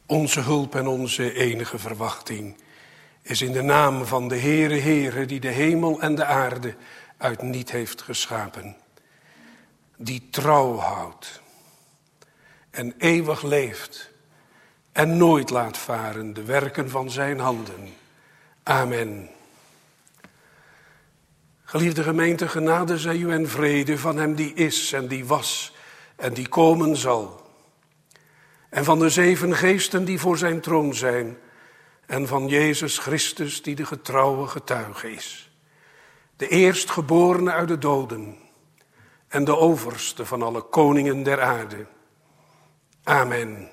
Onze hulp en onze enige verwachting is in de naam van de Heere, die de hemel en de aarde uit niet heeft geschapen. Die trouw houdt en eeuwig leeft en nooit laat varen de werken van zijn handen. Amen. Geliefde gemeente, genade zij u en vrede van hem die is en die was en die komen zal. En van de 7 geesten die voor zijn troon zijn. En van Jezus Christus die de getrouwe getuige is. De eerstgeborene uit de doden. En de overste van alle koningen der aarde. Amen.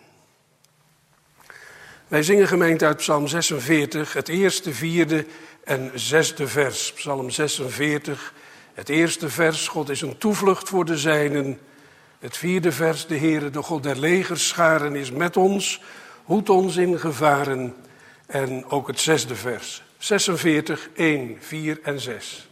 Wij zingen gemeente uit Psalm 46, het eerste, 4e en 6e vers. Psalm 46, het eerste vers, God is een toevlucht voor de zijnen. Het 4e vers, de Heere, de God der legerscharen is met ons, hoedt ons in gevaren. En ook het 6e vers, 46, 1, 4 en 6.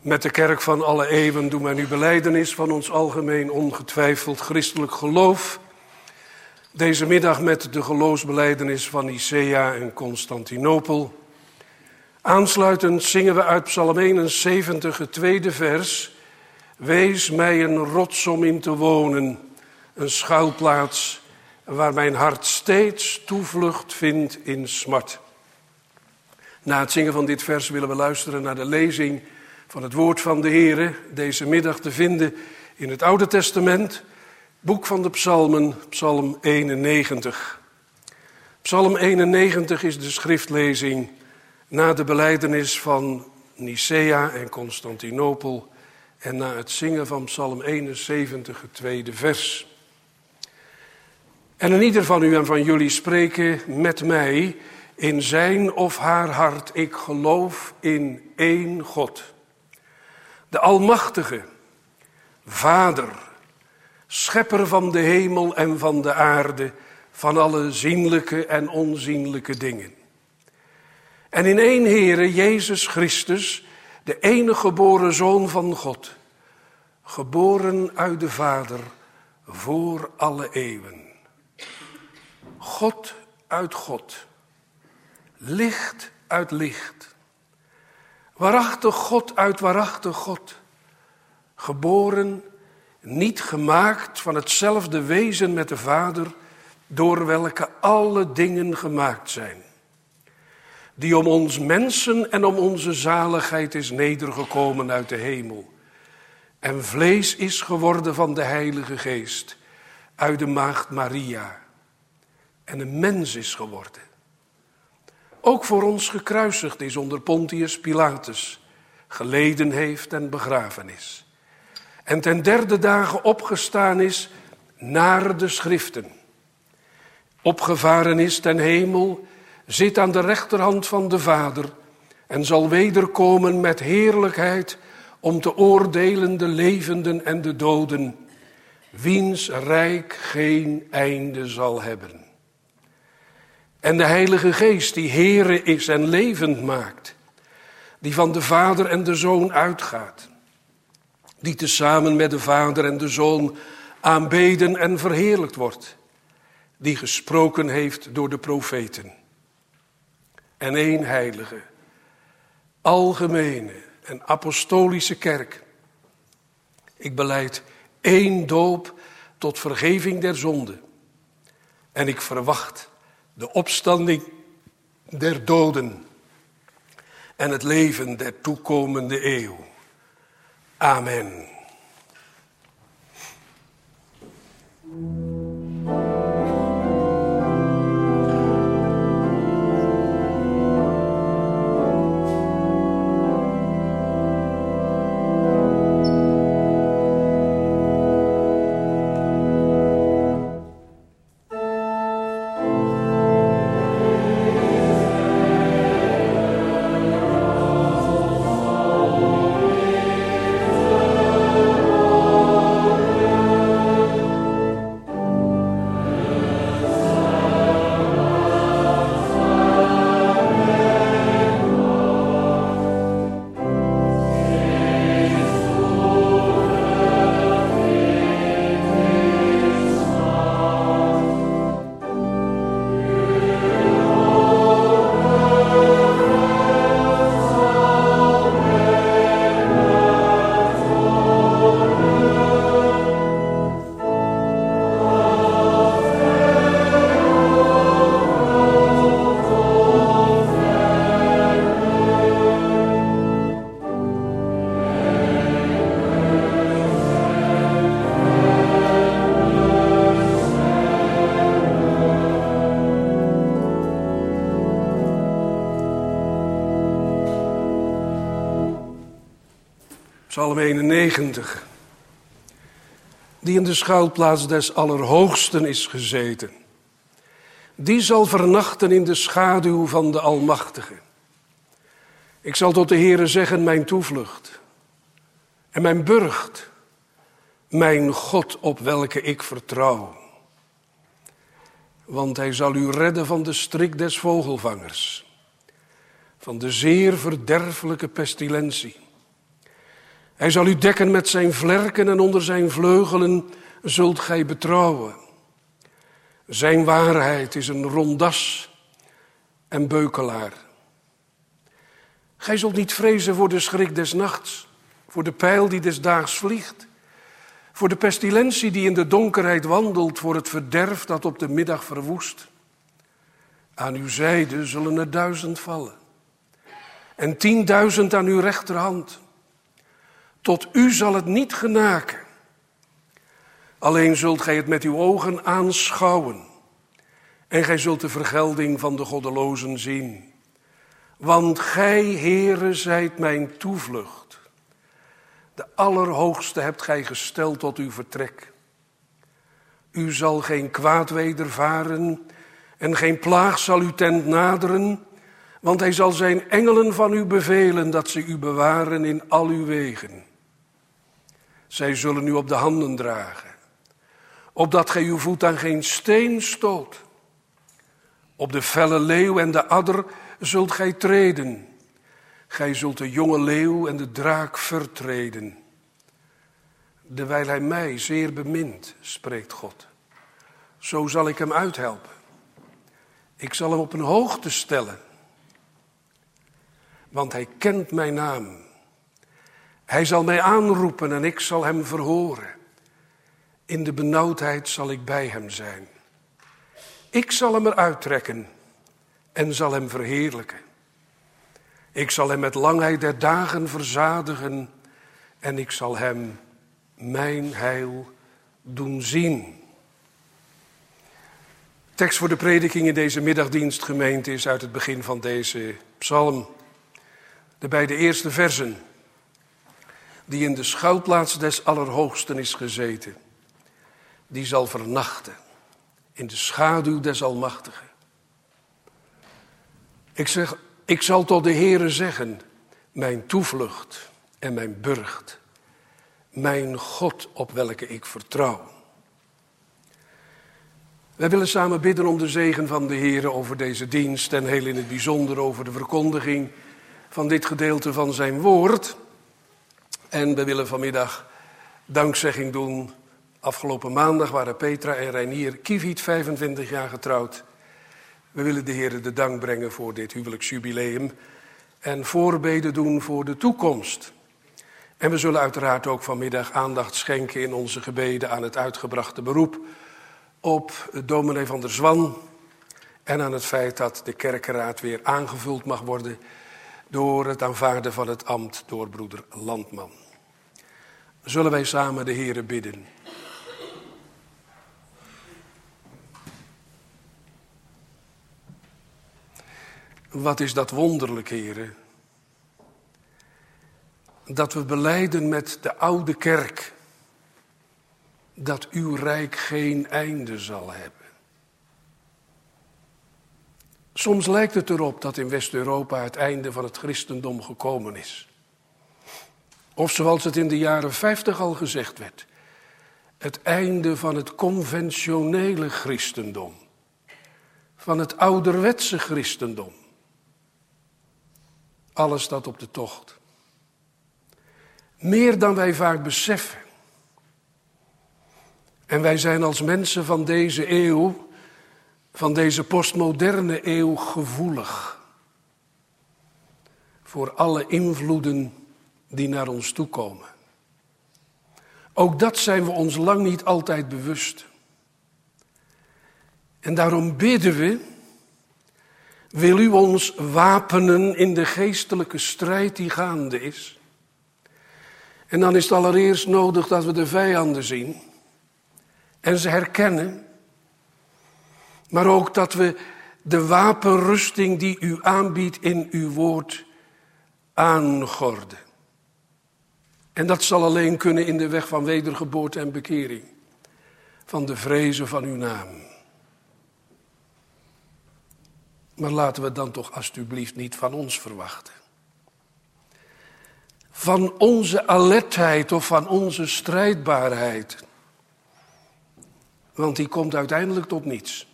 Met de kerk van alle eeuwen doen wij nu belijdenis van ons algemeen ongetwijfeld christelijk geloof. Deze middag met de geloofsbelijdenis van Nicea en Constantinopel. Aansluitend zingen we uit Psalm 71, het tweede vers. Wees mij een rots om in te wonen, een schuilplaats waar mijn hart steeds toevlucht vindt in smart. Na het zingen van dit vers willen we luisteren naar de lezing van het woord van de Heere, deze middag te vinden in het Oude Testament, boek van de Psalmen, Psalm 91. Psalm 91 is de schriftlezing na de belijdenis van Nicea en Constantinopel en na het zingen van Psalm 71, het tweede vers. En een ieder van u en van jullie spreken met mij in zijn of haar hart: ik geloof in één God. De Almachtige, Vader, Schepper van de hemel en van de aarde, van alle zienlijke en onzienlijke dingen. En in één Heere, Jezus Christus, de enige geboren Zoon van God, geboren uit de Vader voor alle eeuwen. God uit God, licht uit licht, waarachtig God uit waarachtig God, geboren, niet gemaakt van hetzelfde wezen met de Vader, door welke alle dingen gemaakt zijn, die om ons mensen en om onze zaligheid is nedergekomen uit de hemel, en vlees is geworden van de Heilige Geest, uit de maagd Maria, en een mens is geworden. Ook voor ons gekruisigd is onder Pontius Pilatus, geleden heeft en begraven is. En ten derde dagen opgestaan is naar de schriften. Opgevaren is ten hemel, zit aan de rechterhand van de Vader en zal wederkomen met heerlijkheid om te oordelen de levenden en de doden, wiens rijk geen einde zal hebben. En de Heilige Geest, die Heere is en levend maakt, die van de Vader en de Zoon uitgaat, die tezamen met de Vader en de Zoon aanbeden en verheerlijkt wordt, die gesproken heeft door de profeten. En één heilige, algemene en apostolische kerk. Ik belijd één doop tot vergeving der zonde. En ik verwacht de opstanding der doden en het leven der toekomende eeuw. Amen. Psalm 91, die in de schuilplaats des Allerhoogsten is gezeten. Die zal vernachten in de schaduw van de Almachtige. Ik zal tot de Heere zeggen, mijn toevlucht en mijn burcht, mijn God op welke ik vertrouw. Want hij zal u redden van de strik des vogelvangers, van de zeer verderfelijke pestilentie. Hij zal u dekken met zijn vlerken en onder zijn vleugelen zult gij betrouwen. Zijn waarheid is een rondas en beukelaar. Gij zult niet vrezen voor de schrik des nachts, voor de pijl die des daags vliegt, voor de pestilentie die in de donkerheid wandelt, voor het verderf dat op de middag verwoest. Aan uw zijde zullen er 1000 vallen en 10.000 aan uw rechterhand. Tot u zal het niet genaken. Alleen zult gij het met uw ogen aanschouwen en gij zult de vergelding van de goddelozen zien. Want gij, Heere, zijt mijn toevlucht. De Allerhoogste hebt gij gesteld tot uw vertrek. U zal geen kwaad wedervaren en geen plaag zal uw tent naderen, want hij zal zijn engelen van u bevelen dat ze u bewaren in al uw wegen. Zij zullen u op de handen dragen, opdat gij uw voet aan geen steen stoot. Op de felle leeuw en de adder zult gij treden. Gij zult de jonge leeuw en de draak vertreden. Dewijl hij mij zeer bemint, spreekt God, zo zal ik hem uithelpen. Ik zal hem op een hoogte stellen, want hij kent mijn naam. Hij zal mij aanroepen en ik zal hem verhoren. In de benauwdheid zal ik bij hem zijn. Ik zal hem eruit trekken en zal hem verheerlijken. Ik zal hem met langheid der dagen verzadigen en ik zal hem mijn heil doen zien. Tekst voor de prediking in deze middagdienst, gemeente, is uit het begin van deze psalm. De beide eerste versen, die in de schuilplaats des Allerhoogsten is gezeten, die zal vernachten in de schaduw des Almachtigen. Ik zal tot de Heere zeggen, mijn toevlucht en mijn burcht, mijn God op welke ik vertrouw. Wij willen samen bidden om de zegen van de Heere over deze dienst en heel in het bijzonder over de verkondiging van dit gedeelte van zijn woord. En we willen vanmiddag dankzegging doen. Afgelopen maandag waren Petra en Reinier Kieviet 25 jaar getrouwd. We willen de Heere de dank brengen voor dit huwelijksjubileum en voorbeden doen voor de toekomst. En we zullen uiteraard ook vanmiddag aandacht schenken in onze gebeden aan het uitgebrachte beroep op dominee van der Zwan en aan het feit dat de kerkenraad weer aangevuld mag worden door het aanvaarden van het ambt door broeder Landman. Zullen wij samen de Heere bidden. Wat is dat wonderlijk, Heere, dat we belijden met de oude kerk dat uw rijk geen einde zal hebben. Soms lijkt het erop dat in West-Europa het einde van het christendom gekomen is. Of zoals het in de jaren 50 al gezegd werd, het einde van het conventionele christendom, van het ouderwetse christendom. Alles staat op de tocht. Meer dan wij vaak beseffen. En wij zijn als mensen van deze eeuw, van deze postmoderne eeuw, gevoelig voor alle invloeden die naar ons toe komen. Ook dat zijn we ons lang niet altijd bewust. En daarom bidden we, wil u ons wapenen in de geestelijke strijd die gaande is. En dan is het allereerst nodig dat we de vijanden zien en ze herkennen. Maar ook dat we de wapenrusting die u aanbiedt in uw woord aangorden. En dat zal alleen kunnen in de weg van wedergeboorte en bekering. Van de vrezen van uw naam. Maar laten we dan toch alsjeblieft niet van ons verwachten. Van onze alertheid of van onze strijdbaarheid. Want die komt uiteindelijk tot niets.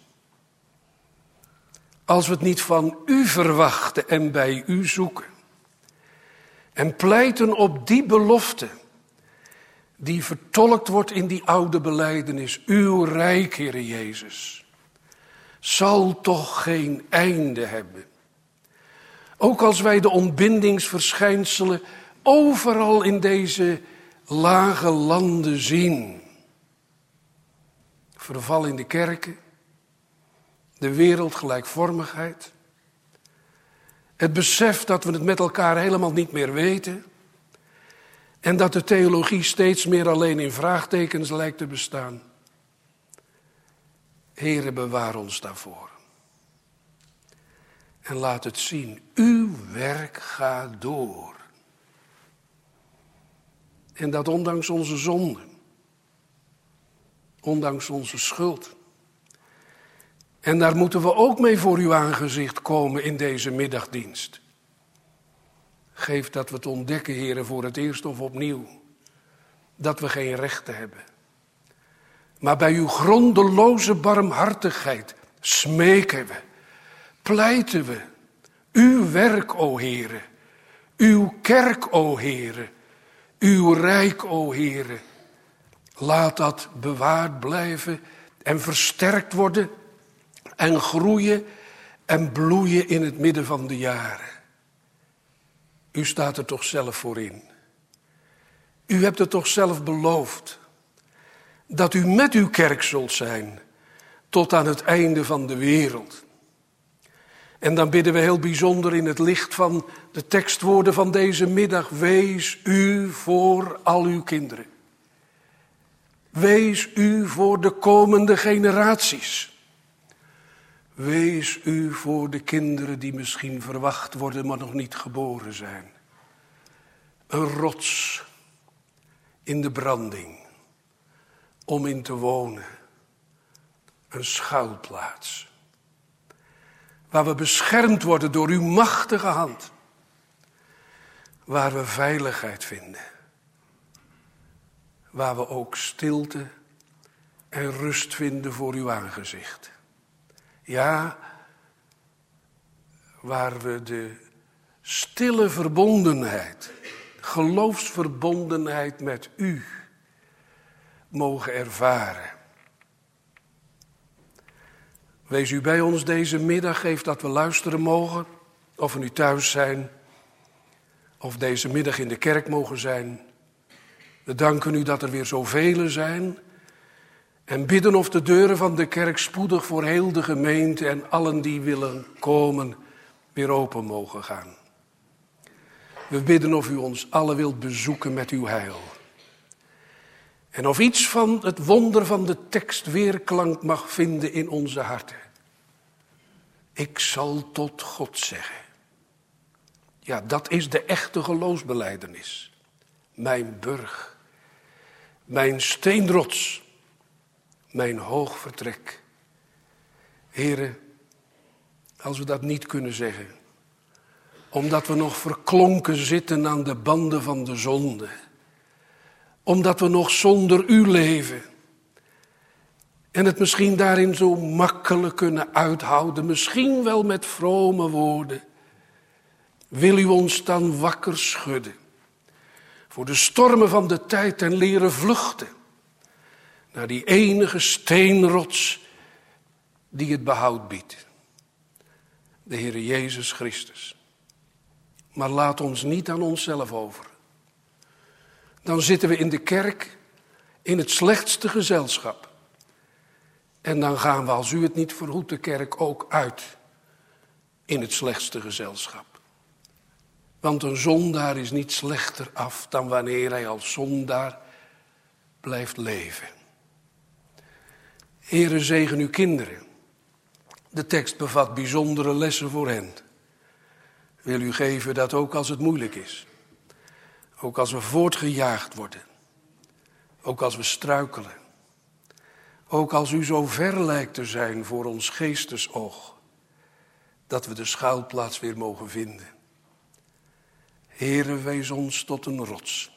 Als we het niet van u verwachten en bij u zoeken. En pleiten op die belofte die vertolkt wordt in die oude belijdenis. Uw rijk, Heere Jezus, zal toch geen einde hebben. Ook als wij de ontbindingsverschijnselen overal in deze lage landen zien. Verval in de kerken, de wereldgelijkvormigheid, het besef dat we het met elkaar helemaal niet meer weten en dat de theologie steeds meer alleen in vraagtekens lijkt te bestaan. Heere, bewaar ons daarvoor. En laat het zien, uw werk gaat door. En dat ondanks onze zonden, ondanks onze schuld. En daar moeten we ook mee voor uw aangezicht komen in deze middagdienst. Geef dat we het ontdekken, Heere, voor het eerst of opnieuw. Dat we geen rechten hebben. Maar bij uw grondeloze barmhartigheid smeken we, pleiten we. Uw werk, o Heere. Uw kerk, o Heere. Uw rijk, o Heere. Laat dat bewaard blijven en versterkt worden en groeien en bloeien in het midden van de jaren. U staat er toch zelf voor in. U hebt het toch zelf beloofd dat u met uw kerk zult zijn tot aan het einde van de wereld. En dan bidden we heel bijzonder in het licht van de tekstwoorden van deze middag. Wees u voor al uw kinderen. Wees u voor de komende generaties. Wees u voor de kinderen die misschien verwacht worden, maar nog niet geboren zijn. Een rots in de branding om in te wonen. Een schuilplaats. Waar we beschermd worden door uw machtige hand. Waar we veiligheid vinden. Waar we ook stilte en rust vinden voor uw aangezicht. Ja, waar we de stille verbondenheid, geloofsverbondenheid met u mogen ervaren. Wees u bij ons deze middag, geef dat we luisteren mogen, of we nu thuis zijn, of deze middag in de kerk mogen zijn. We danken u dat er weer zoveel zijn en bidden of de deuren van de kerk spoedig voor heel de gemeente en allen die willen komen weer open mogen gaan. We bidden of u ons allen wilt bezoeken met uw heil. En of iets van het wonder van de tekst weerklank mag vinden in onze harten. Ik zal tot God zeggen. Ja, dat is de echte geloofsbelijdenis. Mijn burg, mijn steenrots, mijn hoog vertrek. Here, als we dat niet kunnen zeggen, omdat we nog verklonken zitten aan de banden van de zonde, omdat we nog zonder u leven en het misschien daarin zo makkelijk kunnen uithouden, misschien wel met vrome woorden, wil u ons dan wakker schudden voor de stormen van de tijd en leren vluchten naar die enige steenrots die het behoud biedt. De Heere Jezus Christus. Maar laat ons niet aan onszelf over. Dan zitten we in de kerk in het slechtste gezelschap. En dan gaan we, als u het niet verhoedt, de kerk ook uit in het slechtste gezelschap. Want een zondaar is niet slechter af dan wanneer hij als zondaar blijft leven. Heere, zegen uw kinderen. De tekst bevat bijzondere lessen voor hen. Wil u geven dat ook als het moeilijk is. Ook als we voortgejaagd worden. Ook als we struikelen. Ook als u zo ver lijkt te zijn voor ons geestesoog. Dat we de schuilplaats weer mogen vinden. Heere, wees ons tot een rots.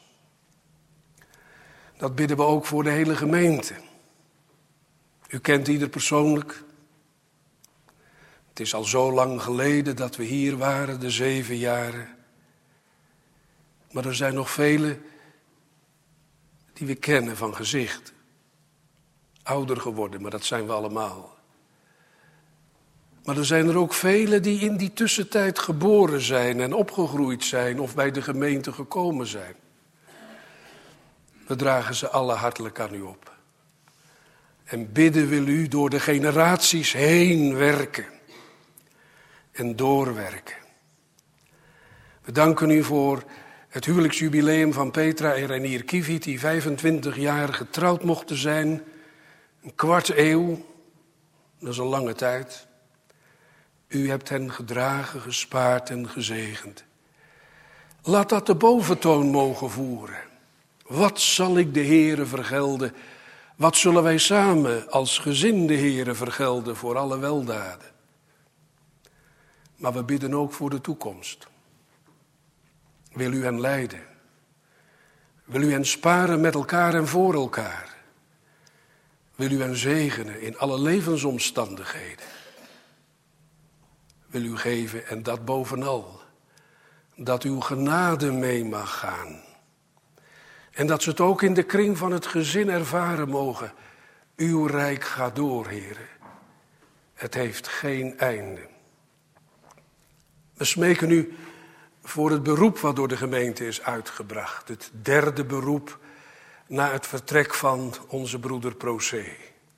Dat bidden we ook voor de hele gemeente. U kent ieder persoonlijk. Het is al zo lang geleden dat we hier waren, de 7 jaren. Maar er zijn nog velen die we kennen van gezicht. Ouder geworden, maar dat zijn we allemaal. Maar er zijn er ook velen die in die tussentijd geboren zijn en opgegroeid zijn of bij de gemeente gekomen zijn. We dragen ze alle hartelijk aan u op. En bidden wil u door de generaties heen werken en doorwerken. We danken u voor het huwelijksjubileum van Petra en Reinier Kieviet, die 25 jaar getrouwd mochten zijn. Een kwart eeuw, dat is een lange tijd. U hebt hen gedragen, gespaard en gezegend. Laat dat de boventoon mogen voeren. Wat zal ik de Heere vergelden? Wat zullen wij samen als gezin de Heere vergelden voor alle weldaden? Maar we bidden ook voor de toekomst. Wil u hen leiden? Wil u hen sparen met elkaar en voor elkaar? Wil u hen zegenen in alle levensomstandigheden? Wil u geven, en dat bovenal, dat uw genade mee mag gaan. En dat ze het ook in de kring van het gezin ervaren mogen. Uw rijk gaat door, Heere. Het heeft geen einde. We smeken u voor het beroep wat door de gemeente is uitgebracht. Het derde beroep na het vertrek van onze broeder Procé.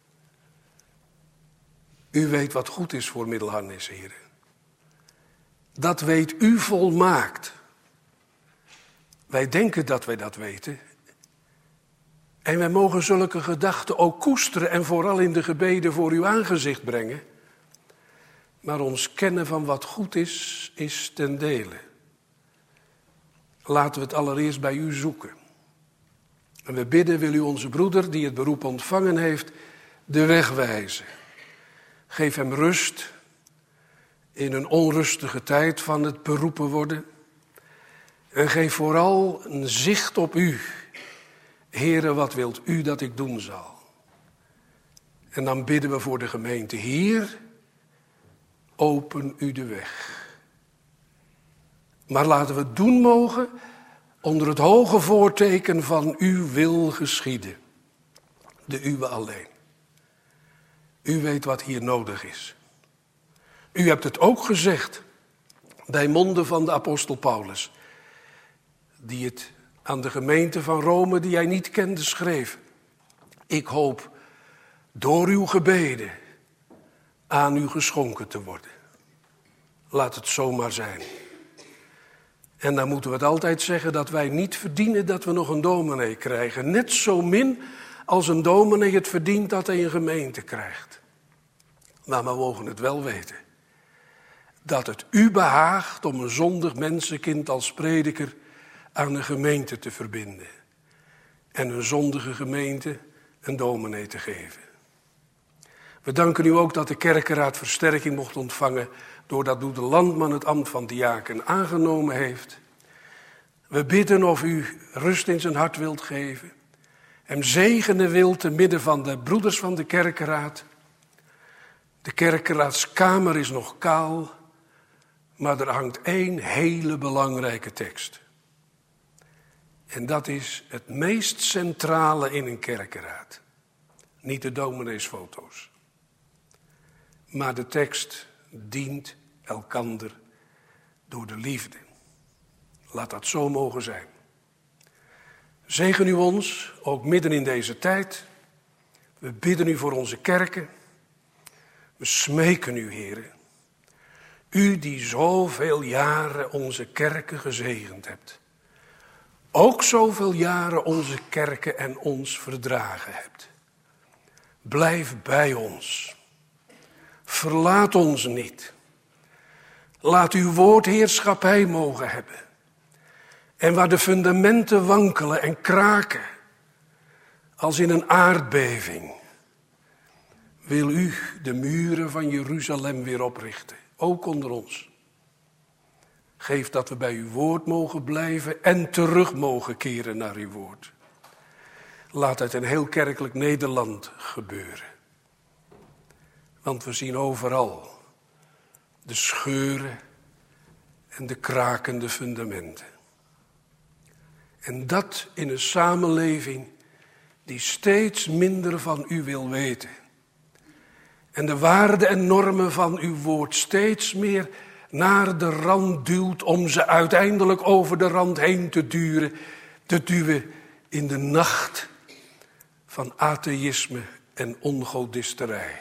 U weet wat goed is voor Middelharnis, Heere. Dat weet u volmaakt. Wij denken dat wij dat weten. En wij mogen zulke gedachten ook koesteren en vooral in de gebeden voor uw aangezicht brengen. Maar ons kennen van wat goed is, is ten dele. Laten we het allereerst bij u zoeken. En we bidden, wil u onze broeder die het beroep ontvangen heeft, de weg wijzen. Geef hem rust in een onrustige tijd van het beroepen worden. En geef vooral een zicht op u. Heere, wat wilt u dat ik doen zal? En dan bidden we voor de gemeente. Heer, open u de weg. Maar laten we het doen mogen onder het hoge voorteken van uw wil geschieden. De uwe alleen. U weet wat hier nodig is. U hebt het ook gezegd bij monden van de apostel Paulus, die het aan de gemeente van Rome, die hij niet kende, schreef. Ik hoop door uw gebeden aan u geschonken te worden. Laat het zomaar zijn. En dan moeten we het altijd zeggen dat wij niet verdienen dat we nog een dominee krijgen. Net zo min als een dominee het verdient dat hij een gemeente krijgt. Maar we mogen het wel weten. Dat het u behaagt om een zondig mensenkind als prediker aan een gemeente te verbinden. En een zondige gemeente een dominee te geven. We danken u ook dat de kerkenraad versterking mocht ontvangen doordat Doede Landman het ambt van diaken aangenomen heeft. We bidden of u rust in zijn hart wilt geven. Hem zegenen wilt te midden van de broeders van de kerkenraad. De kerkenraadskamer is nog kaal, maar er hangt één hele belangrijke tekst. En dat is het meest centrale in een kerkenraad. Niet de domineesfoto's. Maar de tekst dient elkander door de liefde. Laat dat zo mogen zijn. Zegen u ons, ook midden in deze tijd. We bidden u voor onze kerken. We smeken u, Heere. U die zoveel jaren onze kerken gezegend hebt. Ook zoveel jaren onze kerken en ons verdragen hebt. Blijf bij ons. Verlaat ons niet. Laat uw woord heerschappij mogen hebben. En waar de fundamenten wankelen en kraken, als in een aardbeving, wil u de muren van Jeruzalem weer oprichten, ook onder ons. Geef dat we bij uw woord mogen blijven en terug mogen keren naar uw woord. Laat het in heel kerkelijk Nederland gebeuren. Want we zien overal de scheuren en de krakende fundamenten. En dat in een samenleving die steeds minder van u wil weten. En de waarden en normen van uw woord steeds meer naar de rand duwt om ze uiteindelijk over de rand heen te duwen in de nacht van atheïsme en ongodisterij.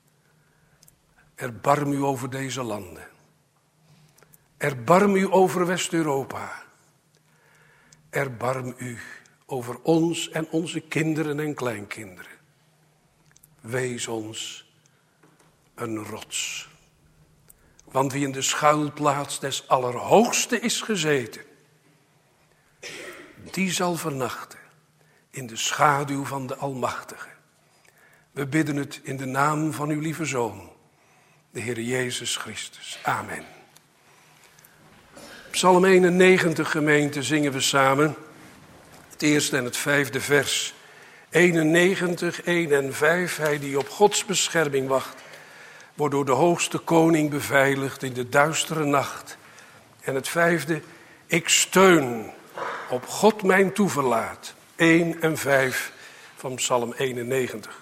Erbarm u over deze landen. Erbarm u over West-Europa. Erbarm u over ons en onze kinderen en kleinkinderen. Wees ons een rots. Want wie in de schuilplaats des Allerhoogste is gezeten, die zal vernachten in de schaduw van de Almachtige. We bidden het in de naam van uw lieve Zoon, de Heer Jezus Christus. Amen. Psalm 91, gemeente, zingen we samen. Het eerste en het vijfde vers. 91, 1 en 5. Hij die op Gods bescherming wacht, wordt door de hoogste koning beveiligd in de duistere nacht. En het vijfde, ik steun op God mijn toeverlaat. 1 en 5 van Psalm 91.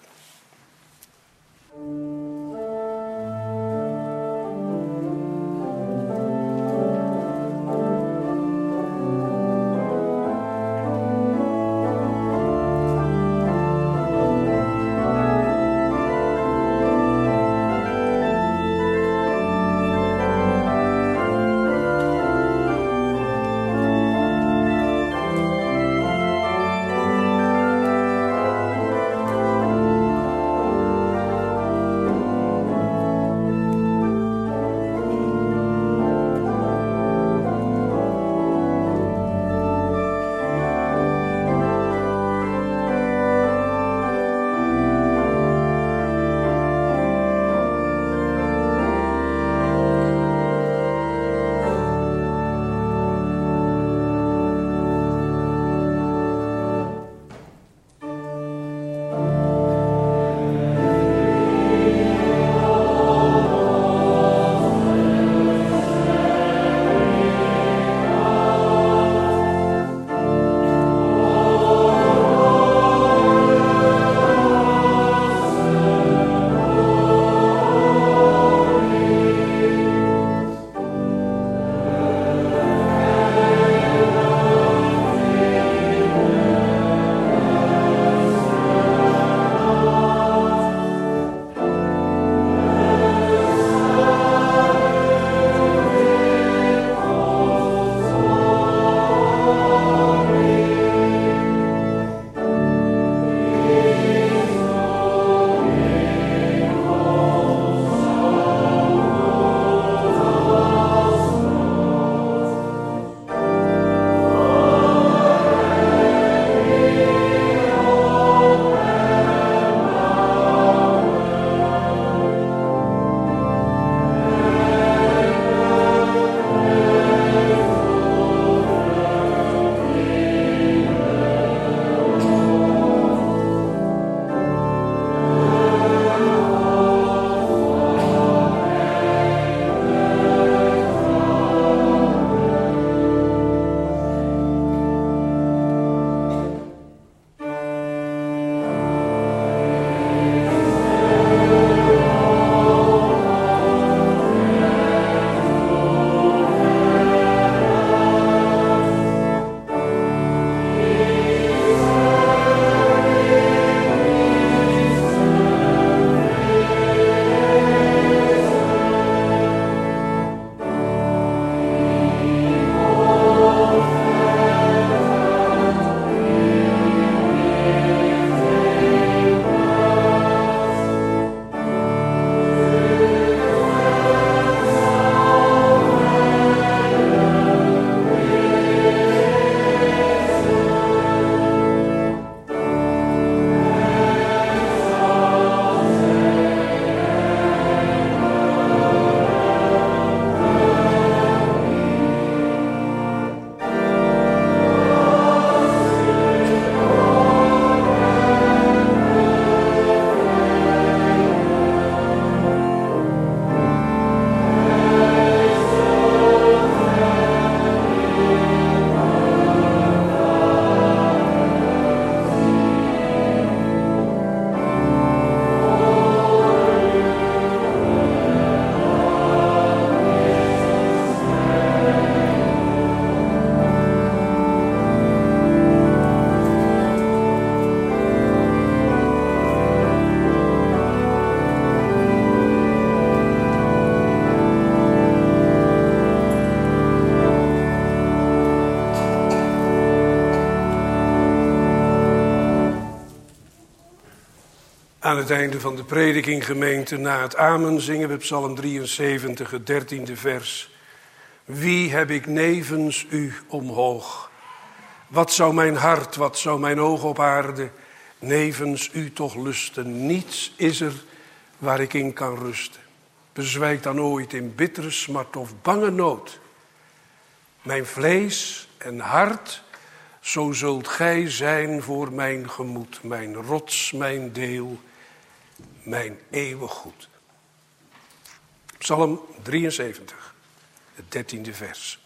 Aan het einde van de prediking, gemeente, na het amen zingen we Psalm 73, het 13e vers. Wie heb ik nevens u omhoog? Wat zou mijn hart, wat zou mijn oog op aarde nevens u toch lusten? Niets is er waar ik in kan rusten. Bezwijk dan ooit in bittere smart of bange nood. Mijn vlees en hart, zo zult gij zijn voor mijn gemoed. Mijn rots, mijn deel, mijn eeuwig goed. Psalm 73, het 13e vers.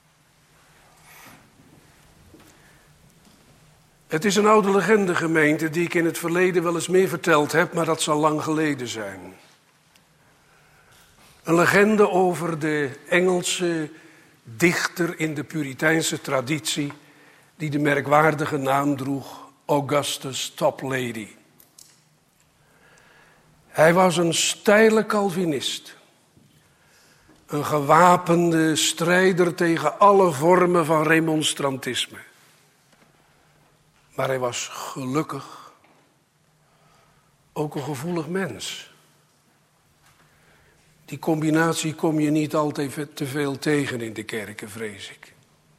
Het is een oude legende, gemeente, die ik in het verleden wel eens meer verteld heb, maar dat zal lang geleden zijn. Een legende over de Engelse dichter in de Puriteinse traditie, die de merkwaardige naam droeg Augustus Toplady. Hij was een steile Calvinist, een gewapende strijder tegen alle vormen van remonstrantisme. Maar hij was gelukkig ook een gevoelig mens. Die combinatie kom je niet altijd te veel tegen in de kerken, vrees ik.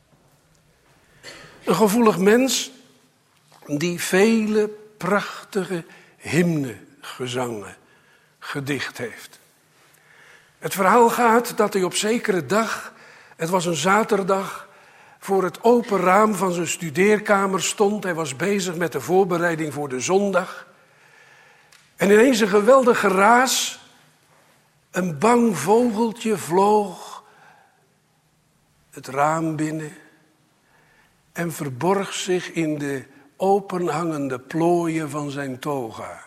Een gevoelig mens die vele prachtige hymnegezangen gedicht heeft. Het verhaal gaat dat hij op zekere dag, het was een zaterdag, voor het open raam van zijn studeerkamer stond. Hij was bezig met de voorbereiding voor de zondag. En ineens een geweldig geraas. Een bang vogeltje vloog het raam binnen en verborg zich in de openhangende plooien van zijn toga.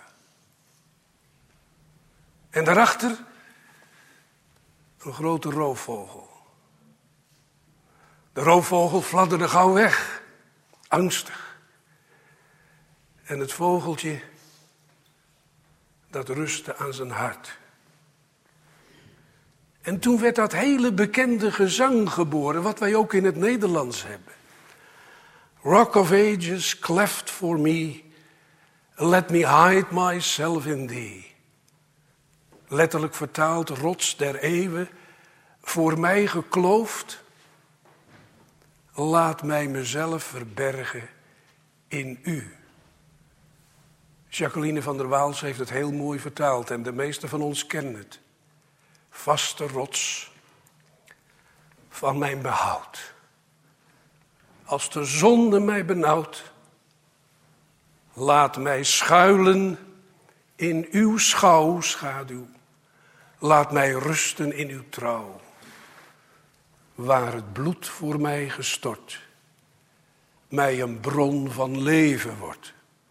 En daarachter een grote roofvogel. De roofvogel fladderde gauw weg, angstig. En het vogeltje, dat rustte aan zijn hart. En toen werd dat hele bekende gezang geboren, wat wij ook in het Nederlands hebben. Rock of ages, cleft for me, let me hide myself in thee. Letterlijk vertaald, rots der eeuwen, voor mij gekloofd, laat mij mezelf verbergen in u. Jacqueline van der Waals heeft het heel mooi vertaald en de meesten van ons kennen het. Vaste rots van mijn behoud. Als de zonde mij benauwt, laat mij schuilen in uw schouwschaduw. Laat mij rusten in uw trouw. Waar het bloed voor mij gestort, mij een bron van leven wordt.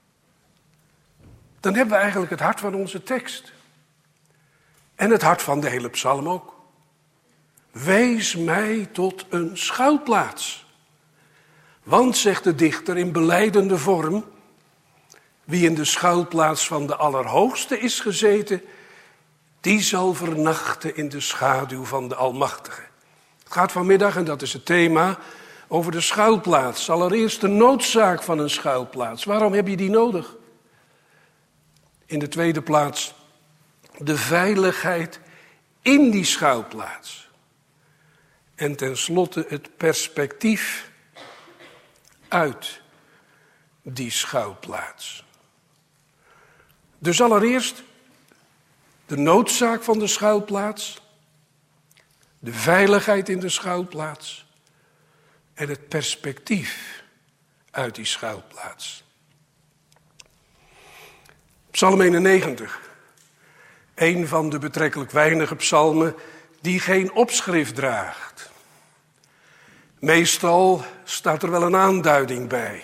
Dan hebben we eigenlijk het hart van onze tekst. En het hart van de hele psalm ook. Wees mij tot een schuilplaats. Want, zegt de dichter in belijdende vorm, wie in de schuilplaats van de Allerhoogste is gezeten, die zal vernachten in de schaduw van de Almachtige. Het gaat vanmiddag, en dat is het thema, over de schuilplaats. Allereerst de noodzaak van een schuilplaats. Waarom heb je die nodig? In de tweede plaats de veiligheid in die schuilplaats. En tenslotte het perspectief uit die schuilplaats. Dus allereerst de noodzaak van de schuilplaats, de veiligheid in de schuilplaats en het perspectief uit die schuilplaats. Psalm 91. Een van de betrekkelijk weinige psalmen die geen opschrift draagt. Meestal staat er wel een aanduiding bij.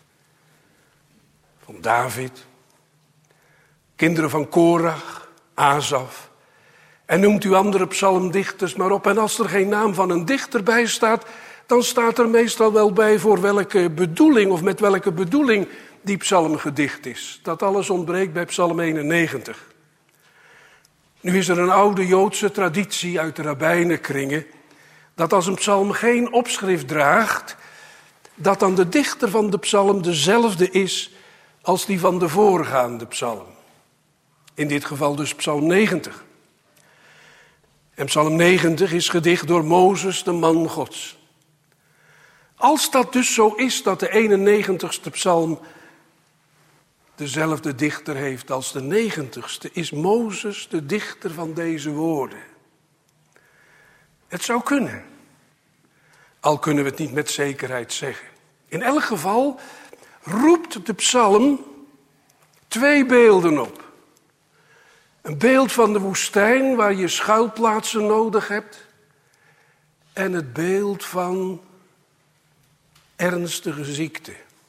Van David, kinderen van Korach, Asaf. En noemt u andere psalmdichters maar op. En als er geen naam van een dichter bij staat, dan staat er meestal wel bij voor welke bedoeling of met welke bedoeling die psalm gedicht is. Dat alles ontbreekt bij psalm 91. Nu is er een oude Joodse traditie uit de rabbijnenkringen, dat als een psalm geen opschrift draagt, dat dan de dichter van de psalm dezelfde is als die van de voorgaande psalm. In dit geval dus Psalm 90. En Psalm 90 is gedicht door Mozes, de man Gods. Als dat dus zo is dat de 91ste psalm dezelfde dichter heeft als de 90ste, is Mozes de dichter van deze woorden. Het zou kunnen, al kunnen we het niet met zekerheid zeggen. In elk geval roept de psalm twee beelden op. Een beeld van de woestijn waar je schuilplaatsen nodig hebt. En het beeld van ernstige ziekte.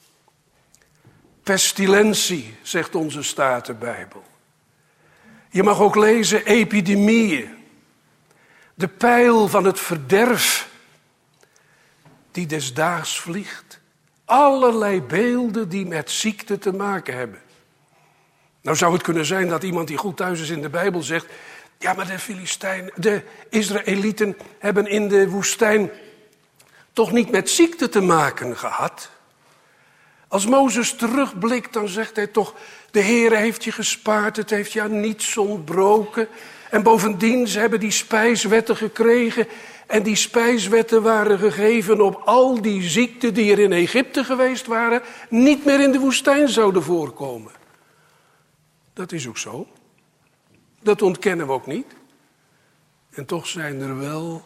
Pestilentie, zegt onze Statenbijbel. Je mag ook lezen epidemieën. De pijl van het verderf die des daags vliegt. Allerlei beelden die met ziekte te maken hebben. Nou zou het kunnen zijn dat iemand die goed thuis is in de Bijbel zegt, ja, maar de Israëlieten hebben in de woestijn toch niet met ziekte te maken gehad. Als Mozes terugblikt, dan zegt hij toch, de Heere heeft je gespaard, het heeft je aan niets ontbroken. En bovendien, ze hebben die spijswetten gekregen. En die spijswetten waren gegeven op al die ziekten die er in Egypte geweest waren, niet meer in de woestijn zouden voorkomen. Dat is ook zo. Dat ontkennen we ook niet. En toch zijn er wel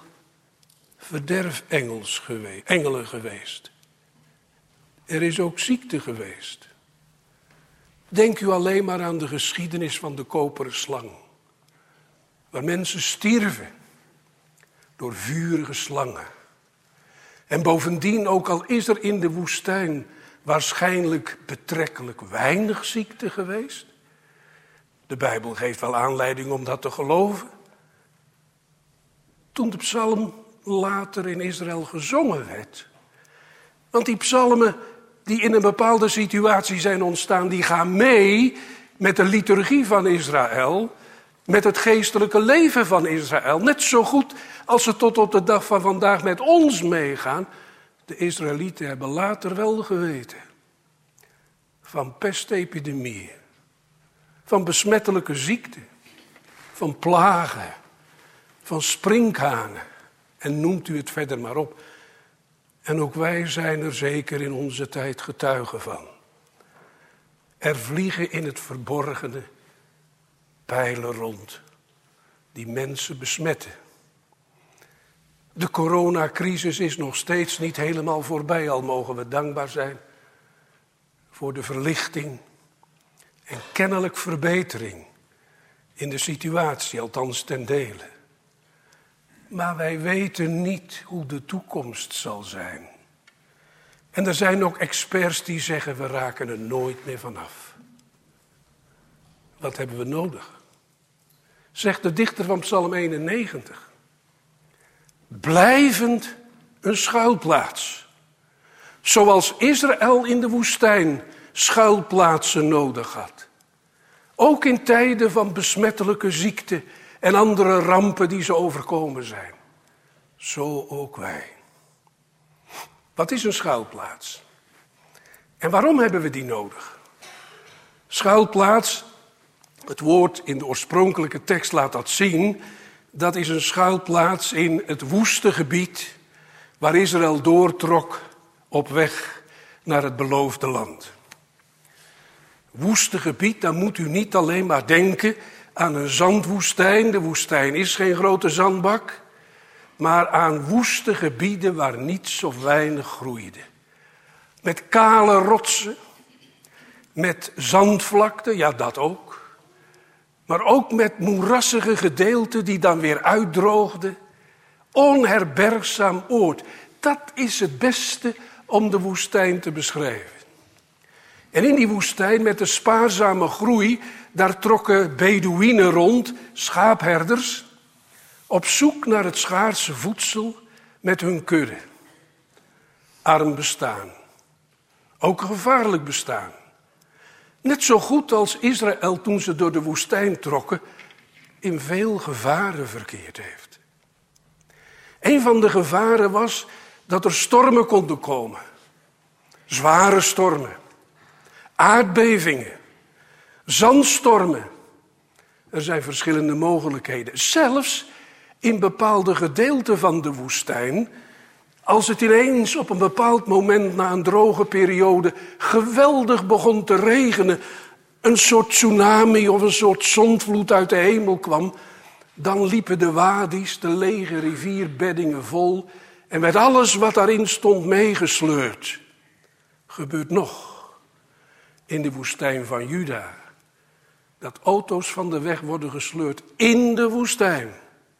verderfengelen geweest. Er is ook ziekte geweest. Denk u alleen maar aan de geschiedenis van de koperen slang. Waar mensen stierven door vurige slangen. En bovendien, ook al is er in de woestijn waarschijnlijk betrekkelijk weinig ziekte geweest. De Bijbel geeft wel aanleiding om dat te geloven. Toen de psalm later in Israël gezongen werd. Want die psalmen die in een bepaalde situatie zijn ontstaan, die gaan mee met de liturgie van Israël, met het geestelijke leven van Israël. Net zo goed als ze tot op de dag van vandaag met ons meegaan. De Israëlieten hebben later wel geweten van pestepidemieën, van besmettelijke ziekten, van plagen, van sprinkhanen. En noemt u het verder maar op. En ook wij zijn er zeker in onze tijd getuigen van. Er vliegen in het verborgene pijlen rond die mensen besmetten. De coronacrisis is nog steeds niet helemaal voorbij, al mogen we dankbaar zijn voor de verlichting en kennelijk verbetering in de situatie, althans ten dele. Maar wij weten niet hoe de toekomst zal zijn. En er zijn ook experts die zeggen, we raken er nooit meer vanaf. Wat hebben we nodig? Zegt de dichter van Psalm 91. Blijvend een schuilplaats. Zoals Israël in de woestijn schuilplaatsen nodig had. Ook in tijden van besmettelijke ziekte en andere rampen die ze overkomen zijn. Zo ook wij. Wat is een schuilplaats? En waarom hebben we die nodig? Schuilplaats, het woord in de oorspronkelijke tekst laat dat zien. Dat is een schuilplaats in het woeste gebied waar Israël doortrok op weg naar het beloofde land. Woeste gebied, dan moet u niet alleen maar denken aan een zandwoestijn. De woestijn is geen grote zandbak. Maar aan woeste gebieden waar niets of weinig groeide. Met kale rotsen. Met zandvlakte, ja dat ook. Maar ook met moerassige gedeelten die dan weer uitdroogden. Onherbergzaam oord. Dat is het beste om de woestijn te beschrijven. En in die woestijn met de spaarzame groei, daar trokken Bedoïenen rond, schaapherders, op zoek naar het schaarse voedsel met hun kudde. Arm bestaan. Ook gevaarlijk bestaan. Net zo goed als Israël toen ze door de woestijn trokken, in veel gevaren verkeerd heeft. Een van de gevaren was dat er stormen konden komen. Zware stormen. Aardbevingen. Zandstormen. Er zijn verschillende mogelijkheden. Zelfs in bepaalde gedeelten van de woestijn, als het ineens op een bepaald moment na een droge periode geweldig begon te regenen, een soort tsunami of een soort zondvloed uit de hemel kwam, dan liepen de wadi's, de lege rivierbeddingen vol en werd alles wat daarin stond meegesleurd. Gebeurt nog in de woestijn van Juda. Dat auto's van de weg worden gesleurd in de woestijn.